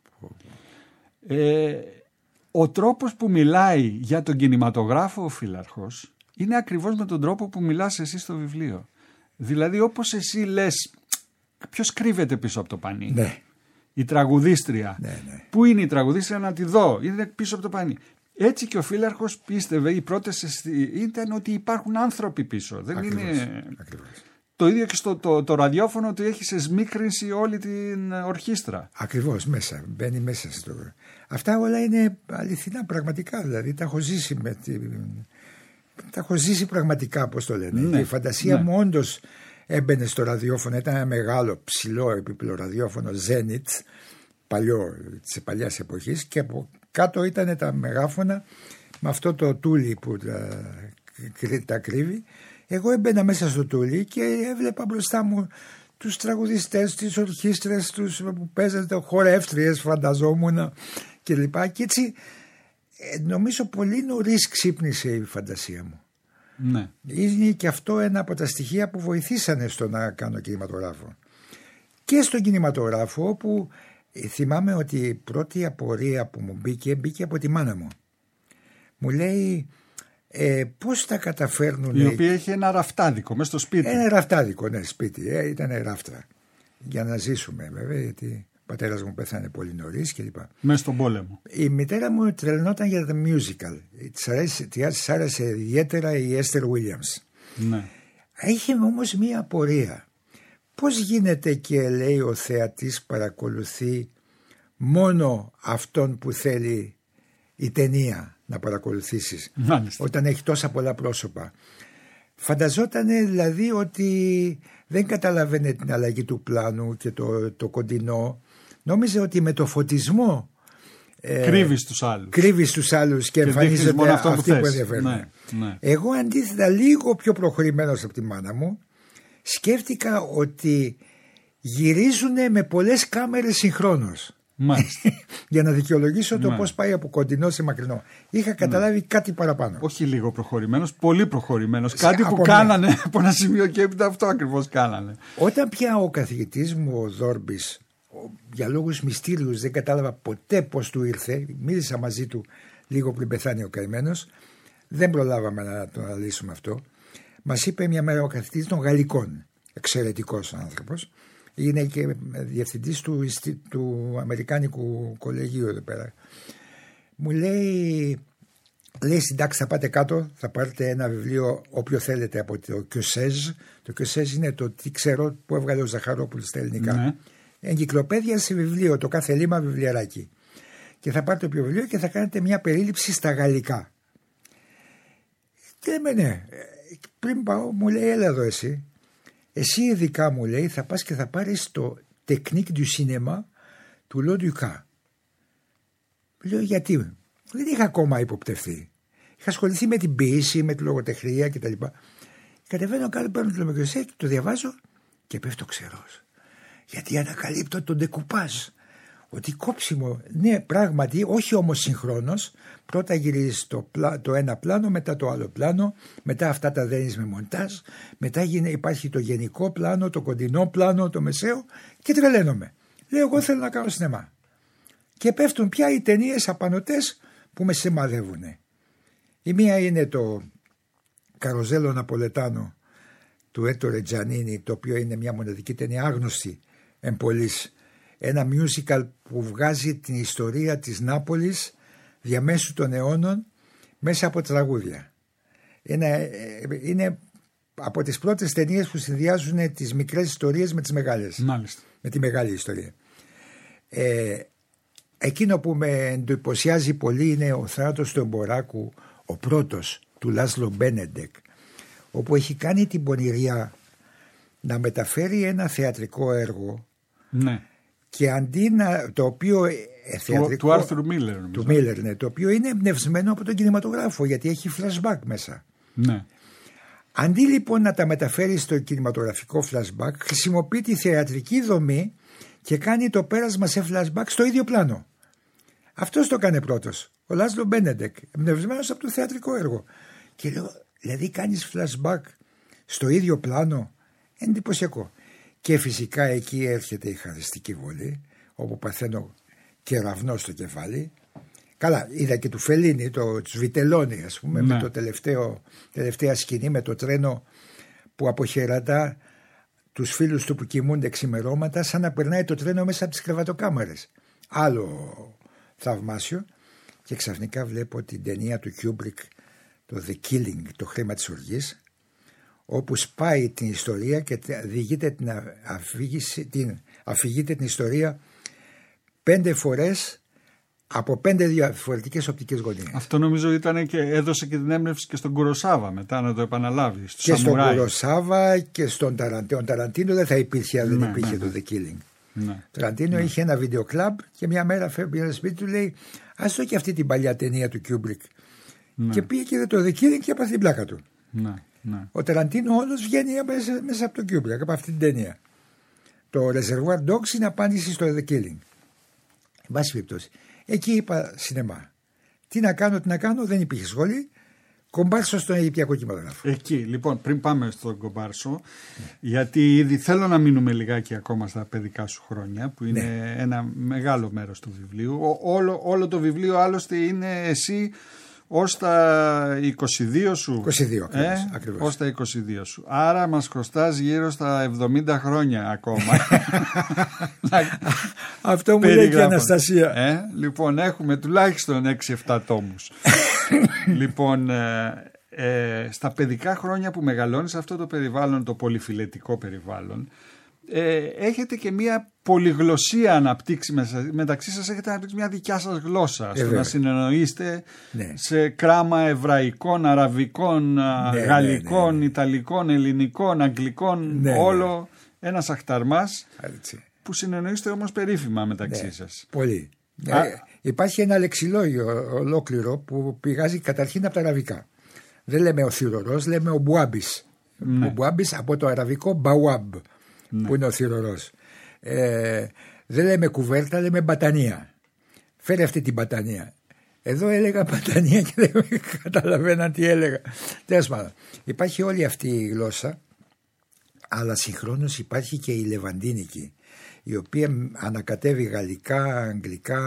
Ο τρόπος που μιλάει για τον κινηματογράφο ο φύλαρχος είναι ακριβώς με τον τρόπο που μιλάς εσύ στο βιβλίο. Δηλαδή όπως εσύ λες, ποιος κρύβεται πίσω από το πανί? Η τραγουδίστρια. Πού είναι η τραγουδίστρια? Να τη δω. Είναι πίσω από το πανί. Έτσι και ο φύλαρχος πίστευε, οι πρώτες ήταν ότι υπάρχουν άνθρωποι πίσω. Δεν ακριβώς, είναι... Ακριβώς. Το ίδιο και το ραδιόφωνο, ότι έχει σε σμίκρινση όλη την ορχήστρα. Ακριβώς, μέσα. Μπαίνει μέσα στο... Αυτά όλα είναι αληθινά πραγματικά. Δηλαδή τα έχω ζήσει τα έχω ζήσει πραγματικά, πώς το λένε. Και η φαντασία μου όντως έμπαινε στο ραδιόφωνο. Ήταν ένα μεγάλο, ψηλό επίπεδο ραδιόφωνο Zenit, παλιό, της παλιάς εποχής, και από κάτω ήταν τα μεγάφωνα με αυτό το τούλι που τα κρύβει. Εγώ έμπαινα μέσα στο τούλι και έβλεπα μπροστά μου τους τραγουδιστές, τις ορχήστρες, τους που παίζανε, χορεύτριες φανταζόμουν κλπ. Και έτσι νομίζω πολύ νωρίς ξύπνησε η φαντασία μου. Ναι. Είναι και αυτό ένα από τα στοιχεία που βοηθήσανε στο να κάνω κινηματογράφο. Και στον κινηματογράφο, όπου θυμάμαι ότι η πρώτη απορία που μου μπήκε από τη μάνα μου. Μου λέει πώς τα καταφέρνουν. Η οποία είχε ένα ραφτάδικο μέσα στο σπίτι. Ένα ραφτάδικο, ναι, σπίτι. Ήταν ράφτρα. Για να ζήσουμε βέβαια, γιατί ο πατέρας μου πέθανε πολύ νωρίς κλπ. Μέσα στον πόλεμο. Η μητέρα μου τρελνόταν για τα musical. Της άρεσε ιδιαίτερα η Έστερ Williams. Ναι. Είχε όμως μία απορία. Πώς γίνεται και λέει ο θεατής παρακολουθεί μόνο αυτόν που θέλει η ταινία να παρακολουθήσεις? Μάλιστα. Όταν έχει τόσα πολλά πρόσωπα. Φανταζότανε δηλαδή ότι δεν καταλαβαίνε την αλλαγή του πλάνου και το κοντινό. Νόμιζε ότι με το φωτισμό κρύβεις τους άλλους και εμφανίζονται αυτοί που ενδιαφέρουν. Ναι. Εγώ αντίθετα, λίγο πιο προχωρημένος από τη μάνα μου, σκέφτηκα ότι γυρίζουν με πολλές κάμερες συγχρόνως. Για να δικαιολογήσω το πώς πάει από κοντινό σε μακρινό. Είχα καταλάβει κάτι παραπάνω. Όχι λίγο προχωρημένος, πολύ προχωρημένος. Κάτι που κάνανε από ένα σημείο και έπειτα, αυτό ακριβώς κάνανε. Όταν πια ο καθηγητής μου ο Δόρμπης, για λόγους μυστήριους, δεν κατάλαβα ποτέ πώς του ήρθε, μίλησα μαζί του λίγο πριν πεθάνει ο καημένος, δεν προλάβαμε να το αναλύσουμε αυτό. Μας είπε μια μέρα ο καθηγητής των Γαλλικών, εξαιρετικός άνθρωπος, είναι και διευθυντής του Αμερικάνικου Κολεγίου εδώ πέρα. Μου λέει συντάξει, θα πάτε κάτω, θα πάρετε ένα βιβλίο όποιο θέλετε από το Κιωσέζ. Το Κιωσέζ είναι το τι ξέρω που έβγαλε ο Ζαχαρόπουλος στα ελληνικά. Ναι. Εγκυκλοπαίδεια σε βιβλίο, το κάθε λίμα βιβλιαράκι. Και θα πάρετε όποιο βιβλίο και θα κάνετε μια περίληψη στα γαλλικά. Και λέμε ναι. Πριν πάω μου λέει έλα εδώ εσύ. Εσύ ειδικά μου λέει θα πας και θα πάρεις το Technique du Cinéma του Λοντουκά. Λέω γιατί? Δεν είχα ακόμα υποπτευθεί. Είχα ασχοληθεί με την ποίηση, με τη λογοτεχνία κτλ. Κατεβαίνω κάτω, παίρνω το λογοκρισέ και το διαβάζω και πέφτω ξερός. Γιατί ανακαλύπτω τον ντεκουπάζ. Ότι κόψιμο, ναι πράγματι, όχι όμως συγχρόνως. Πρώτα γυρίζεις το ένα πλάνο, μετά το άλλο πλάνο, μετά αυτά τα δένεις με μοντάζ, μετά υπάρχει το γενικό πλάνο, το κοντινό πλάνο, το μεσαίο και τρελαίνομαι. Λέω εγώ θέλω να κάνω σινεμά. Και πέφτουν πια οι ταινίες απανωτές που με σημαδεύουν. Η μία είναι το Καροζέλο Ναπολετάνο του Έτορε Τζανίνι, το οποίο είναι μια μοναδική ταινία, άγνωστη εμπολής. Ένα musical που βγάζει την ιστορία της Νάπολης διαμέσου των αιώνων μέσα από τραγούδια. Είναι από τις πρώτες ταινίες που συνδυάζουν τις μικρές ιστορίες με τις μεγάλες. Μάλιστα. Με τη μεγάλη ιστορία. Εκείνο που με εντυπωσιάζει πολύ είναι ο θάνατος του Εμποράκου, ο πρώτος, του Λάσλο Μπένεντεκ, όπου έχει κάνει την πονηριά να μεταφέρει ένα θεατρικό έργο, ναι, και αντί να, το οποίο του Άρθουρ Μίλλερ, του Μίλλερ, ναι, το οποίο είναι εμπνευσμένο από τον κινηματογράφο, γιατί έχει flashback μέσα. Ναι. Αντί λοιπόν να τα μεταφέρει στο κινηματογραφικό flashback, χρησιμοποιεί τη θεατρική δομή και κάνει το πέρασμα σε flashback στο ίδιο πλάνο. Αυτός το έκανε πρώτος, ο Λάσλο Μπένεντεκ, εμπνευσμένος από το θεατρικό έργο. Και λέω, δηλαδή κάνεις flashback στο ίδιο πλάνο, εντυπωσιακό. Και φυσικά εκεί έρχεται η χαριστική βολή, όπου παθαίνω κεραυνό στο κεφάλι. Καλά, είδα και του Φελίνη, του Βιτελόνι, ας πούμε, ναι, με το τελευταία σκηνή, με το τρένο που αποχαιρετά τους φίλους του που κοιμούνται ξημερώματα, σαν να περνάει το τρένο μέσα από τις κρεβατοκάμαρες. Άλλο θαυμάσιο. Και ξαφνικά βλέπω την ταινία του Κιούμπρικ, το The Killing, το χρήμα της οργής, όπου σπάει την ιστορία και αφηγείται την ιστορία 5 φορές από 5 διαφορετικές οπτικές γωνίες. Αυτό νομίζω ήταν και έδωσε και την έμπνευση και στον Κουροσάβα μετά να το επαναλάβει. Και στον Κουροσάβα και στον Ταραντίνο. Ο Ταραντίνο δεν θα υπήρχε αν δεν υπήρχε το The Killing. Ναι. Ο Ταραντίνο είχε ένα βίντεο κλαμπ και μια μέρα φεύγει ένα σπίτι του, λέει ας το και αυτή την παλιά ταινία του Κιούμπρικ. Ναι. Και πήγε και είδε το The Killing και έπαθε την πλάκα του. Ναι. Ναι. Ο Ταραντίνο όλος βγαίνει μέσα από το Κιούμπρικ, από αυτή την ταινία. Το Reservoir Dogs είναι απάντηση στο The Killing. Εν πάση περιπτώσει. Εκεί είπα σινεμά. Τι να κάνω, δεν υπήρχε σχόλη. Κομπάρσο στον Αιγυπτιακό κινηματογράφο. Εκεί, λοιπόν, πριν πάμε στον Κομπάρσο, γιατί ήδη θέλω να μείνουμε λιγάκι ακόμα στα παιδικά σου χρόνια, που είναι ένα μεγάλο μέρος του βιβλίου. Όλο το βιβλίο άλλωστε είναι εσύ ως τα 22 σου. 22 ακριβώς. Ως τα 22 σου. Άρα μας χρωστάς γύρω στα 70 χρόνια ακόμα. Αυτό μου λέει και η Αναστασία. Λοιπόν, έχουμε τουλάχιστον 6-7 τόμους. Λοιπόν, στα παιδικά χρόνια που μεγαλώνεις αυτό το περιβάλλον, το πολυφιλετικό περιβάλλον, έχετε και μια πολυγλωσσία αναπτύξει μεταξύ σας, έχετε αναπτύξει μια δικιά σας γλώσσα, στο να συνεννοείστε σε κράμα εβραϊκών, αραβικών, γαλλικών, ιταλικών, ελληνικών, αγγλικών, όλο ένας αχταρμάς που συνεννοείστε όμως περίφημα μεταξύ σας. Πολύ. Υπάρχει ένα λεξιλόγιο ολόκληρο που πηγάζει καταρχήν από τα αραβικά. Δεν λέμε ο θυρωρός, λέμε ο μπουάμπης. Ο μπουάμπης από το αραβικό μπαουάμπ, που είναι ο θυρωρός. Δεν λέμε κουβέρτα, λέμε μπατανία. Φέρε αυτή την μπατανία. Εδώ έλεγα μπατανία και δεν καταλαβαίνα τι έλεγα. Τέλος πάντων, υπάρχει όλη αυτή η γλώσσα, αλλά συγχρόνως υπάρχει και η λεβαντίνικη, η οποία ανακατεύει γαλλικά, αγγλικά.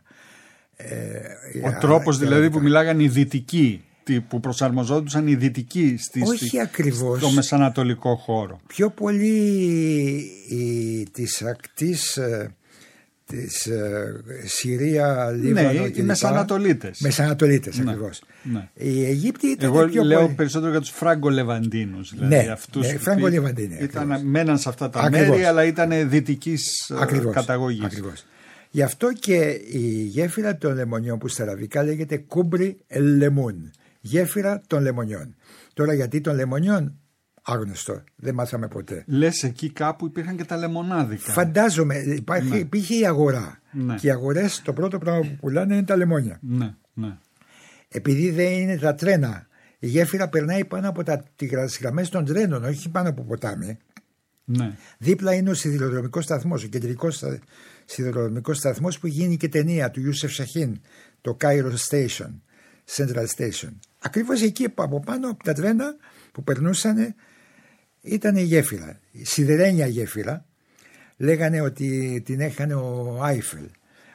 Ο τρόπος δηλαδή που μιλάγαν οι δυτικοί, που προσαρμοζόντουσαν οι δυτικοί στο μεσανατολικό χώρο. Πιο πολύ της ακτής της Συρία, Λίβανο και οι Μεσανατολίτες. Μεσανατολίτες ακριβώς. Ναι. Οι Αιγύπτιοι ήταν εγώ πιο λέω πολύ... περισσότερο για τους Φράγκο-Λεβαντίνους. Δηλαδή αυτούς Φράγκο-Λεβαντίνοι. Μέναν σε αυτά τα μέρη, αλλά ήταν δυτικής καταγωγής. Ακριβώς. Γι' αυτό και η γέφυρα των λεμονιών, που στα αραβικά λέγεται Κούμπρι Ελ-Λεμούν, γέφυρα των λεμονιών. Τώρα γιατί των λεμονιών, άγνωστο, δεν μάθαμε ποτέ. Λες εκεί κάπου υπήρχαν και τα λεμονάδικα. Φαντάζομαι, υπήρχε η αγορά. Και οι αγορές το πρώτο πράγμα που πουλάνε είναι τα λεμόνια. Ναι. Επειδή δεν είναι τα τρένα, η γέφυρα περνάει πάνω από τις γραμμές των τρένων, όχι πάνω από ποτάμι. Ναι. Δίπλα είναι ο σιδηροδρομικός σταθμός, ο κεντρικός σιδηροδρομικός σταθμός που γίνει και ταινία του Ιούσεφ Σαχίν, το Cairo Station, Central Station. Ακριβώς εκεί από πάνω από τα τρένα που περνούσαν ήταν η γέφυρα, η σιδερένια γέφυρα. Λέγανε ότι την έχανε ο Άιφελ.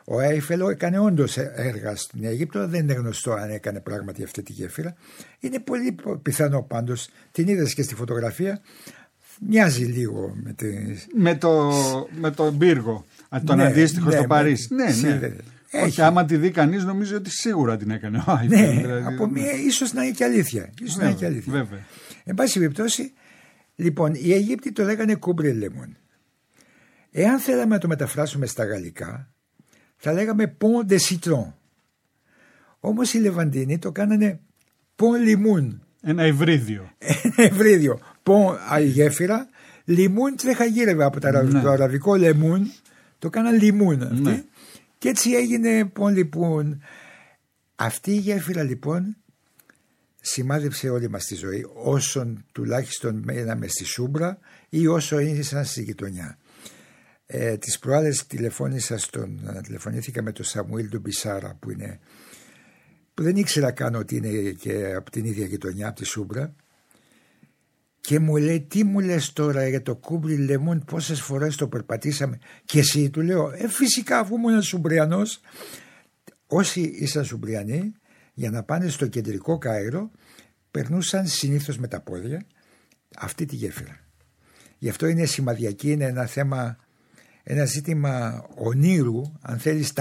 Ο Άιφελ έκανε όντως έργα στην Αίγυπτο, δεν είναι γνωστό αν έκανε πράγματι αυτή τη γέφυρα. Είναι πολύ πιθανό πάντως, την είδες και στη φωτογραφία, μοιάζει λίγο με τον πύργο, τον αντίστοιχο στο Παρίσι. Ναι. Όχι, άμα τη δει κανείς νομίζω ότι σίγουρα την έκανε ο Άιφελ. Ναι, δηλαδή, από μία ίσως να είναι και αλήθεια. Βέβαια. Εν πάση περιπτώσει, λοιπόν, οι Αιγύπτιοι το λέγανε Κούμπρι Λεμούν. Εάν θέλαμε να το μεταφράσουμε στα γαλλικά, θα λέγαμε Pont de Citron. Όμως οι Λεβαντίνοι το κάνανε Pont Limoun. Ένα υβρίδιο. Pont γέφυρα, Limoun τρέχα από το αραβικό Λεμούν, το κάναν Limoun αυτοί. Ναι. Και έτσι έγινε Pont Limoun. Αυτή η γέφυρα λοιπόν σημάδεψε όλη μας τη ζωή, όσον τουλάχιστον μέναμε στη Σούμπρα ή όσο ήσαν στη γειτονιά. Τις προάλλες τηλεφωνήθηκα με τον Σαμουήλ τον Μπισάρα που δεν ήξερα καν ότι είναι και από την ίδια γειτονιά, από τη Σούμπρα, και μου λέει, τι μου λες τώρα για το Κούμπρι Λεμούν, πόσες φορές το περπατήσαμε, και εσύ? Του λέω, φυσικά, αφού ήμουν Σουμπριανός. Όσοι ήσαν Σουμπριανοί, για να πάνε στο κεντρικό Κάιρο περνούσαν συνήθως με τα πόδια αυτή τη γέφυρα. Γι' αυτό είναι σημαδιακή, είναι ένα ζήτημα ονείρου, αν θέλεις,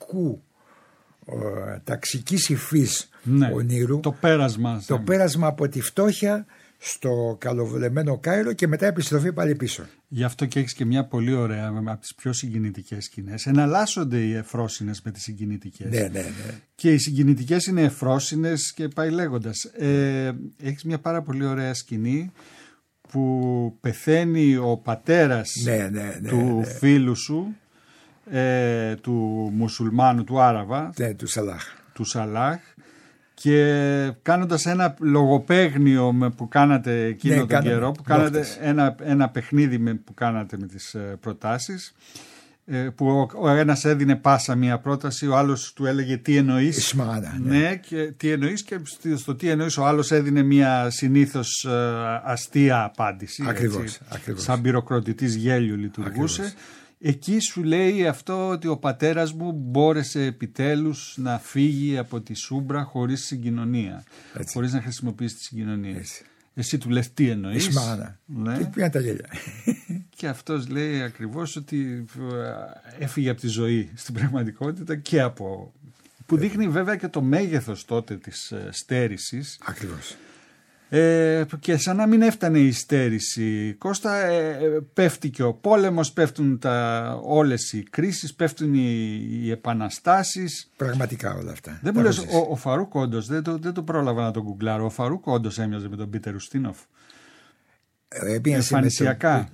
ταξικής υφής, ναι, ονείρου. Το πέρασμα από τη φτώχεια στο καλοβολεμένο Κάιρο και μετά επιστροφή πάλι πίσω. Γι' αυτό και έχεις και μια πολύ ωραία, από τις πιο συγκινητικές σκηνές. Εναλλάσσονται οι εφρόσινες με τις συγκινητικές. Ναι. Και οι συγκινητικές είναι εφρόσινες και πάει λέγοντας. Έχεις μια πάρα πολύ ωραία σκηνή που πεθαίνει ο πατέρας του φίλου σου, του μουσουλμάνου, του Άραβα, του Σαλάχ, και κάνοντας ένα λογοπαίγνιο που κάνατε εκείνο τον καιρό, που κάνατε ένα παιχνίδι που κάνατε με τις προτάσεις, που ο ένας έδινε πάσα μία πρόταση, ο άλλος του έλεγε τι εννοείς, ναι, και τι εννοείς, και στο τι εννοείς ο άλλος έδινε μία συνήθως αστεία απάντηση. Ακριβώς. Σαν πυροκροτητής γέλιου λειτουργούσε. Ακριβώς. Εκεί σου λέει αυτό, ότι ο πατέρας μου μπόρεσε επιτέλους να φύγει από τη Σούμπρα χωρίς συγκοινωνία, χωρίς να χρησιμοποιήσει τη συγκοινωνία. Εσύ του λες τι εννοείς. Ναι. Και πήγαν τα γέλια. Και αυτός λέει ακριβώς ότι έφυγε από τη ζωή στην πραγματικότητα και από... που δείχνει βέβαια και το μέγεθος τότε της στέρησης. Ακριβώς. Και σαν να μην έφτανε η στέρηση, Κώστα, πέφτει και ο πόλεμος, πέφτουν όλες οι κρίσεις, πέφτουν οι επαναστάσεις. Πραγματικά όλα αυτά. Δεν μου λες, ο Φαρούκ όντως, δεν το πρόλαβα να τον γκουγκλάρω, ο Φαρούκ όντως έμοιαζε με τον Πίτερ Ουστίνοφ. Εμφανισιακά.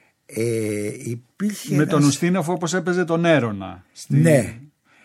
Με τον Ουστίνοφ όπως έπαιζε τον Έρωνα. Ναι.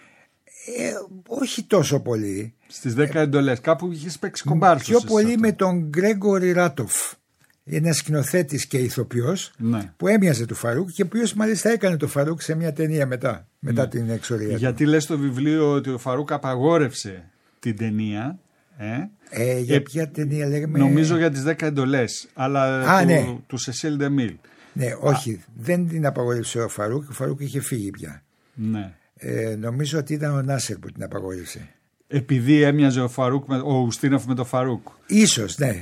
Όχι τόσο πολύ. Στις 10 εντολές, κάπου είχες παίξει κομπάρσος. Πιο πολύ με τον Γκρέγκορι Ράτοφ, ένας σκηνοθέτης και ηθοποιός, ναι, που έμοιαζε του Φαρούκ και ο οποίος μάλιστα έκανε το Φαρούκ σε μια ταινία μετά την εξορία. Γιατί λες στο βιβλίο ότι ο Φαρούκ απαγόρευσε την ταινία. Για ποια ταινία λέγαμε? Νομίζω για τις 10 εντολές, αλλά του Σεσίλ Ντεμίλ. Ναι, όχι, δεν την απαγόρευσε ο Φαρούκ είχε φύγει πια. Ναι. Νομίζω ότι ήταν ο Νάσερ που την απαγόρευσε. Επειδή έμοιαζε ο Ουστίνοφ με τον Φαρούκ. Ίσως ναι.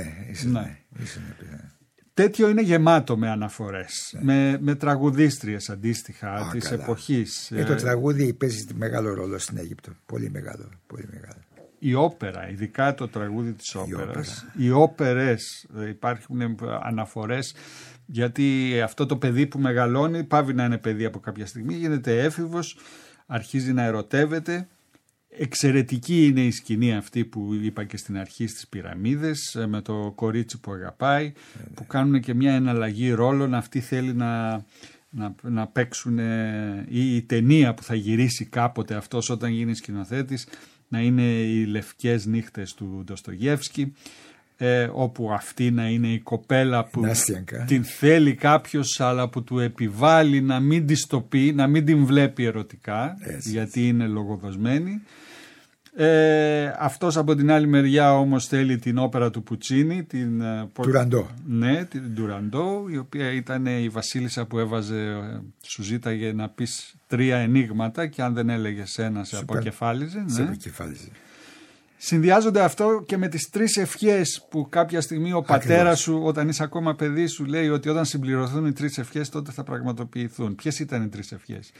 Τέτοιο είναι γεμάτο με αναφορές, με τραγουδίστριες αντίστοιχα της εποχής. Το τραγούδι παίζει μεγάλο ρόλο στην Αίγυπτο. Πολύ μεγάλο. Η όπερα, ειδικά το τραγούδι της όπερας. Οι όπερες, υπάρχουν αναφορές, γιατί αυτό το παιδί που μεγαλώνει πάβει να είναι παιδί από κάποια στιγμή, γίνεται έφηβος, αρχίζει να ερωτεύεται. Εξαιρετική είναι η σκηνή αυτή που είπα και στην αρχή στις πυραμίδες, με το κορίτσι που αγαπάει, που κάνουν και μια εναλλαγή ρόλων. Αυτή θέλει να παίξουν, ή η ταινία που θα γυρίσει κάποτε αυτός όταν γίνει σκηνοθέτης να είναι οι λευκές νύχτες του Ντοστογεύσκη, όπου αυτή να είναι η κοπέλα που την θέλει κάποιος αλλά που του επιβάλλει να μην της το πει, να μην την βλέπει ερωτικά, γιατί είναι λογοδοσμένη. Αυτός από την άλλη μεριά όμως θέλει την όπερα του Πουτσίνι, την Τουραντό. Ναι, την Τουραντό, η οποία ήταν η βασίλισσα που σου ζήταγε να πεις 3 ενίγματα και αν δεν έλεγες ένα σε αποκεφάλιζε. Σε αποκεφάλιζε. Συνδυάζονται αυτό και με τις 3 ευχές που κάποια στιγμή ο πατέρας σου, όταν είσαι ακόμα παιδί, σου λέει ότι όταν συμπληρωθούν οι 3 ευχές τότε θα πραγματοποιηθούν. Ποιες ήταν οι 3 ευχές?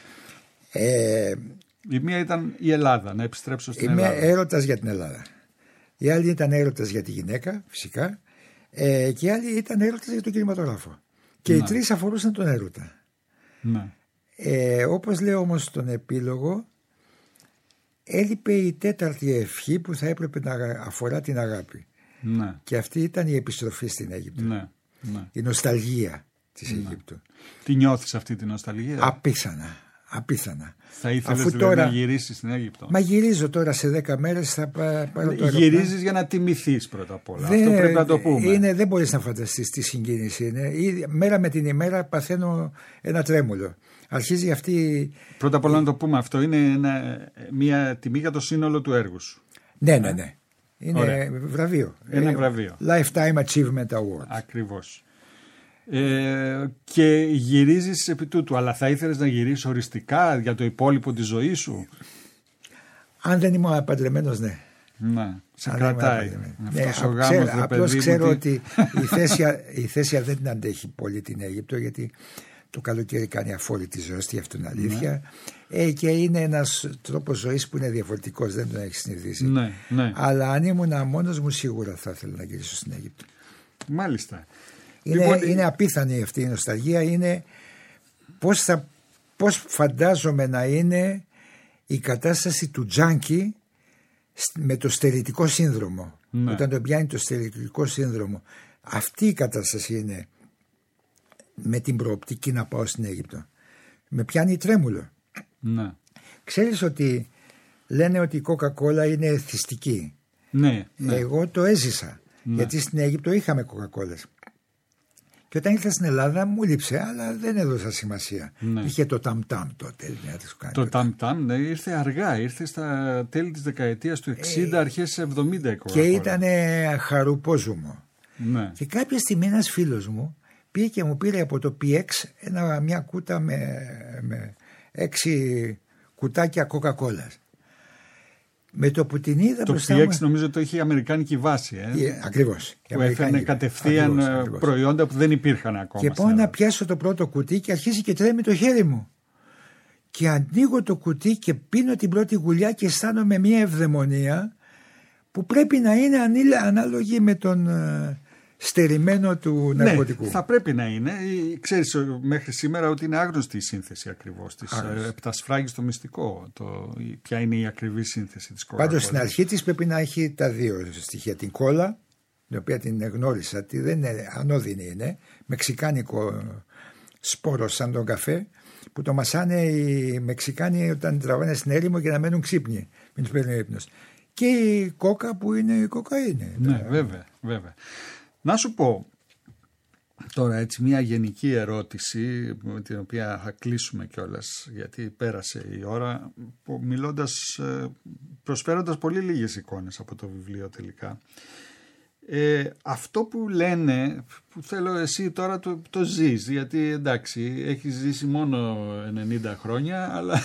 Η μία ήταν η Ελλάδα, να επιστρέψω στην Ελλάδα. Είμαι έρωτας για την Ελλάδα. Η άλλη ήταν έρωτας για τη γυναίκα, φυσικά. Και η άλλη ήταν έρωτας για τον κινηματογράφο. Και οι 3 αφορούσαν τον έρωτα. Ναι. Όπως λέω όμως στον επίλογο, έλειπε η 4η ευχή που θα έπρεπε να αφορά την αγάπη. Ναι. Και αυτή ήταν η επιστροφή στην Αίγυπτο. Ναι. Ναι. Η νοσταλγία της Αιγύπτου. Τι νιώθεις αυτή τη νοσταλγία? Απίθανα. Θα ήθελες δηλαδή να γυρίσεις στην Αίγυπτο? Μα γυρίζω τώρα σε 10 μέρες, θα πάρω το Γυρίζεις για να τιμηθείς πρώτα απ' όλα. Αυτό πρέπει να το πούμε. Δεν μπορείς να φανταστείς τι συγκίνηση είναι. Μέρα με την ημέρα παθαίνω ένα τρέμουλο. Αρχίζει αυτή... Πρώτα απ' όλα να το πούμε, αυτό είναι μια τιμή για το σύνολο του έργου σου. Ναι. Είναι βραβείο. Ένα βραβείο. Lifetime Achievement Award. Ακριβώς. Και γυρίζεις επί τούτου, αλλά θα ήθελες να γυρίσεις οριστικά για το υπόλοιπο της ζωής σου? Αν δεν ήμουν παντρεμένος, ναι. Ναι, σε κρατάει. Απλώς ξέρω ότι η Θέσια δεν την αντέχει πολύ την Αίγυπτο, γιατί το καλοκαίρι κάνει αφόρητη ζωστή, αυτό είναι αλήθεια. Και είναι ένας τρόπος ζωής που είναι διαφορετικός, δεν τον έχει συνηθίσει. Ναι. Αλλά αν ήμουν μόνος μου, σίγουρα θα ήθελα να γυρίσω στην Αίγυπτο. Μάλιστα. Είναι απίθανη αυτή η νοσταλγία. Είναι πώς φαντάζομαι να είναι η κατάσταση του τζάνκι με το στερητικό σύνδρομο. Ναι. Όταν τον πιάνει το στερητικό σύνδρομο. Αυτή η κατάσταση είναι με την προοπτική να πάω στην Αίγυπτο. Με πιάνει τρέμουλο. Ναι. Ξέρεις ότι λένε ότι η Coca-Cola είναι εθιστική. Ναι. Εγώ το έζησα. Ναι. Γιατί στην Αίγυπτο είχαμε Coca-Cola. Και όταν ήρθα στην Ελλάδα μου λείψε, αλλά δεν έδωσα σημασία. Ναι. Είχε το ταμ-ταμ τότε. Το ταμ-ταμ ήρθε αργά, ήρθε στα τέλη της δεκαετίας του 60, αρχές της 70. Και ήταν χαρουπόζουμο. Ναι. Και κάποια στιγμή ένας φίλος μου πήγε και μου πήρε από το PX μια κούτα με 6 κουτάκια Coca-Cola. Με το που την είδα το PX νομίζω το είχε η αμερικάνικη βάση. Ακριβώς. Που έφερνε κατευθείαν προϊόντα που δεν υπήρχαν ακόμα. Και πάω να πιάσω το πρώτο κουτί και αρχίζει και τρέμει το χέρι μου. Και ανοίγω το κουτί και πίνω την πρώτη γουλιά και αισθάνομαι μια ευδαιμονία που πρέπει να είναι ανάλογη με τον στερημένο του ναρκωτικού. Ναι, θα πρέπει να είναι. Ξέρεις μέχρι σήμερα ότι είναι άγνωστη η σύνθεση ακριβώς της. Επτασφράγει στο μυστικό ποια είναι η ακριβή σύνθεση της κόλλας. Πάντως στην αρχή της πρέπει να έχει τα 2 στοιχεία. Την κόλλα, την οποία την γνώρισα, ότι δεν είναι ανώδυνη, είναι μεξικάνικο σπόρο σαν τον καφέ, που το μασάνε οι Μεξικάνοι όταν τραβάνε στην έρημο για να μένουν ξύπνοι, μην τους παίρνει ο ύπνος. Και η κόκα που είναι η κοκαίνη. Ναι, βέβαια. Να σου πω τώρα έτσι μια γενική ερώτηση με την οποία θα κλείσουμε κιόλας, γιατί πέρασε η ώρα, προσφέροντας πολύ λίγες εικόνες από το βιβλίο τελικά. Αυτό που λένε, που θέλω εσύ τώρα το ζεις, γιατί εντάξει έχεις ζήσει μόνο 90 χρόνια, αλλά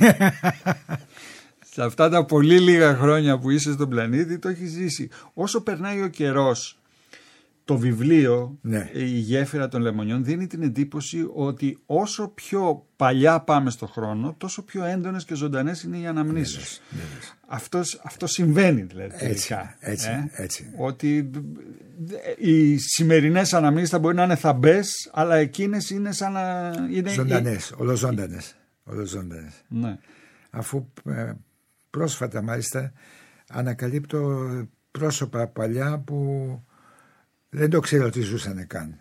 σε αυτά τα πολύ λίγα χρόνια που είσαι στον πλανήτη το έχεις ζήσει. Όσο περνάει ο καιρός, το βιβλίο, η γέφυρα των λεμονιών, δίνει την εντύπωση ότι όσο πιο παλιά πάμε στο χρόνο, τόσο πιο έντονες και ζωντανές είναι οι αναμνήσεις. Αυτό συμβαίνει δηλαδή τελικά. Έτσι. Ότι οι σημερινές αναμνήσεις θα μπορεί να είναι θαμπές, αλλά εκείνες είναι σαν να είναι... Ζωντανές, ολοζώντανες. Ναι. Αφού πρόσφατα μάλιστα ανακαλύπτω πρόσωπα παλιά που δεν το ξέρω ότι ζούσανε καν.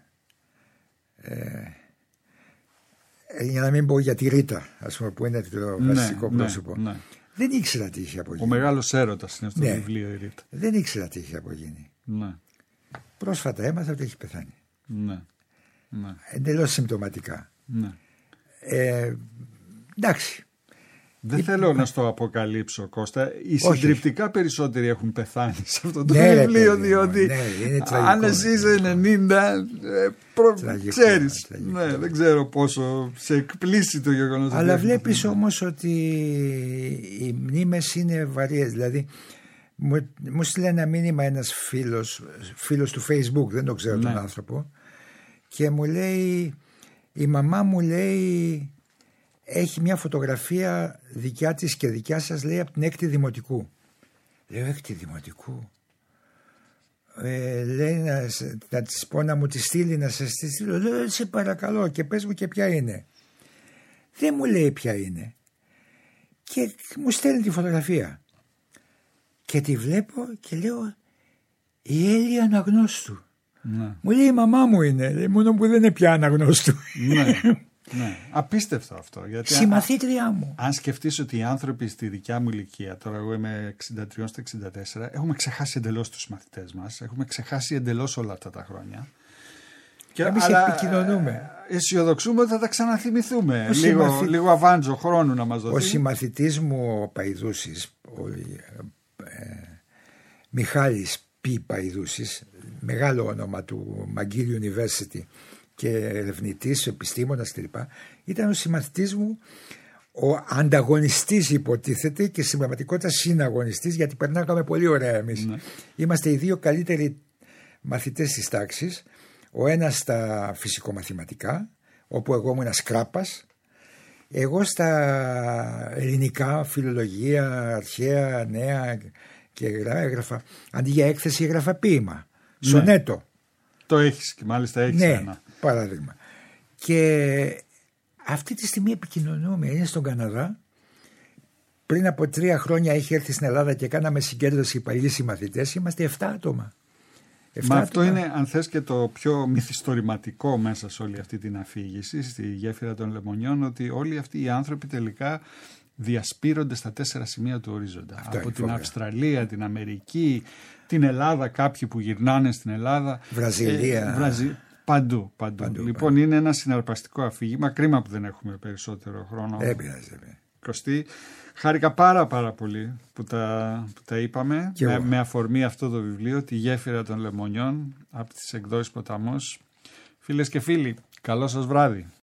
Για να μην πω για τη Ρίτα, ας πούμε, που είναι το βασικό πρόσωπο. Ναι. Δεν ήξερα τι είχε απογίνει. Ο μεγάλος έρωτας είναι στο βιβλίο η Ρίτα. Δεν ήξερα τι είχε απογίνει. Ναι. Πρόσφατα έμαθα ότι έχει πεθάνει. Ναι. Εντελώς συμπτωματικά. Ναι. Εντάξει. Δεν θέλω να στο αποκαλύψω, Κώστα. Οι συντριπτικά περισσότεροι έχουν πεθάνει σε αυτό το Ναι, βιβλίο, παιδί, διότι αν εσύ είσαι 90, ξέρεις. Ναι, δεν ξέρω πόσο σε εκπλήσει το γεγονός. Αλλά βλέπεις όμως ότι οι μνήμες είναι βαριές. Δηλαδή, μου στείλε ένα μήνυμα ένας φίλος του Facebook, δεν το ξέρω τον άνθρωπο, και μου λέει, η μαμά μου λέει, έχει μια φωτογραφία δικιά της και δικιά σας, λέει, από την 6η Δημοτικού. Λέω, 6η Δημοτικού. Λέει να της πω να μου τη στείλει, να σας τη στείλω. Λέω, σε παρακαλώ, και πες μου και ποια είναι. Δεν μου λέει ποια είναι. Και μου στέλνει τη φωτογραφία. Και τη βλέπω και λέω, η Έλλη Αναγνώστου. Ναι. Μου λέει, η μαμά μου είναι, λέει, μόνο που δεν είναι πια Αναγνώστου. Ναι. Ναι, απίστευτο αυτό. Γιατί συμμαθήτριά μου. Αν σκεφτείς ότι οι άνθρωποι στη δικιά μου ηλικία, τώρα εγώ είμαι 63 στα 64, έχουμε ξεχάσει εντελώς τους μαθητές μας, έχουμε ξεχάσει εντελώς όλα αυτά τα χρόνια. Εμείς επικοινωνούμε. Αισιοδοξούμε ότι θα τα ξαναθυμηθούμε. Λίγο αβάντζο χρόνου να μας δοθεί. Ο συμμαθητής μου ο Παϊδούσης, ο Μιχάλης Π. Παϊδούσης, μεγάλο όνομα του McGill University και ερευνητής, επιστήμονας κλπ. Ήταν ο συμμαθητής μου, ο ανταγωνιστής υποτίθεται και στην πραγματικότητα συναγωνιστής, γιατί περνάγαμε πολύ ωραία εμείς. Ναι. Είμαστε οι δύο καλύτεροι μαθητές της τάξης. Ο ένας στα φυσικομαθηματικά, όπου εγώ ήμουν σκράπας, εγώ στα ελληνικά, φιλολογία, αρχαία, νέα, και έγραφα, αντί για έκθεση έγραφα ποίημα, σονέτο. Το έχεις και μάλιστα έχεις ένα. Παράδειγμα. Και αυτή τη στιγμή επικοινωνούμε, είναι στον Καναδά. Πριν από 3 χρόνια έχει έρθει στην Ελλάδα και κάναμε συγκέντρωση παλιοί συμμαθητές. Είμαστε 7 άτομα. Μα αυτό είναι, αν θες, και το πιο μυθιστορηματικό μέσα σε όλη αυτή την αφήγηση, στη γέφυρα των Λεμονιών, ότι όλοι αυτοί οι άνθρωποι τελικά διασπείρονται στα 4 σημεία του ορίζοντα. Αυτό από την Αυστραλία, την Αμερική, την Ελλάδα, κάποιοι που γυρνάνε στην Ελλάδα. Βραζιλία. Παντού. Λοιπόν, είναι ένα συναρπαστικό αφήγημα. Κρίμα που δεν έχουμε περισσότερο χρόνο. Δεν πειράζει. Κωστή, χάρηκα πάρα πολύ που τα είπαμε με αφορμή αυτό το βιβλίο, «Τη γέφυρα των Λεμονιών», από τις εκδόσεις Ποταμός. Φίλες και φίλοι, καλό σας βράδυ.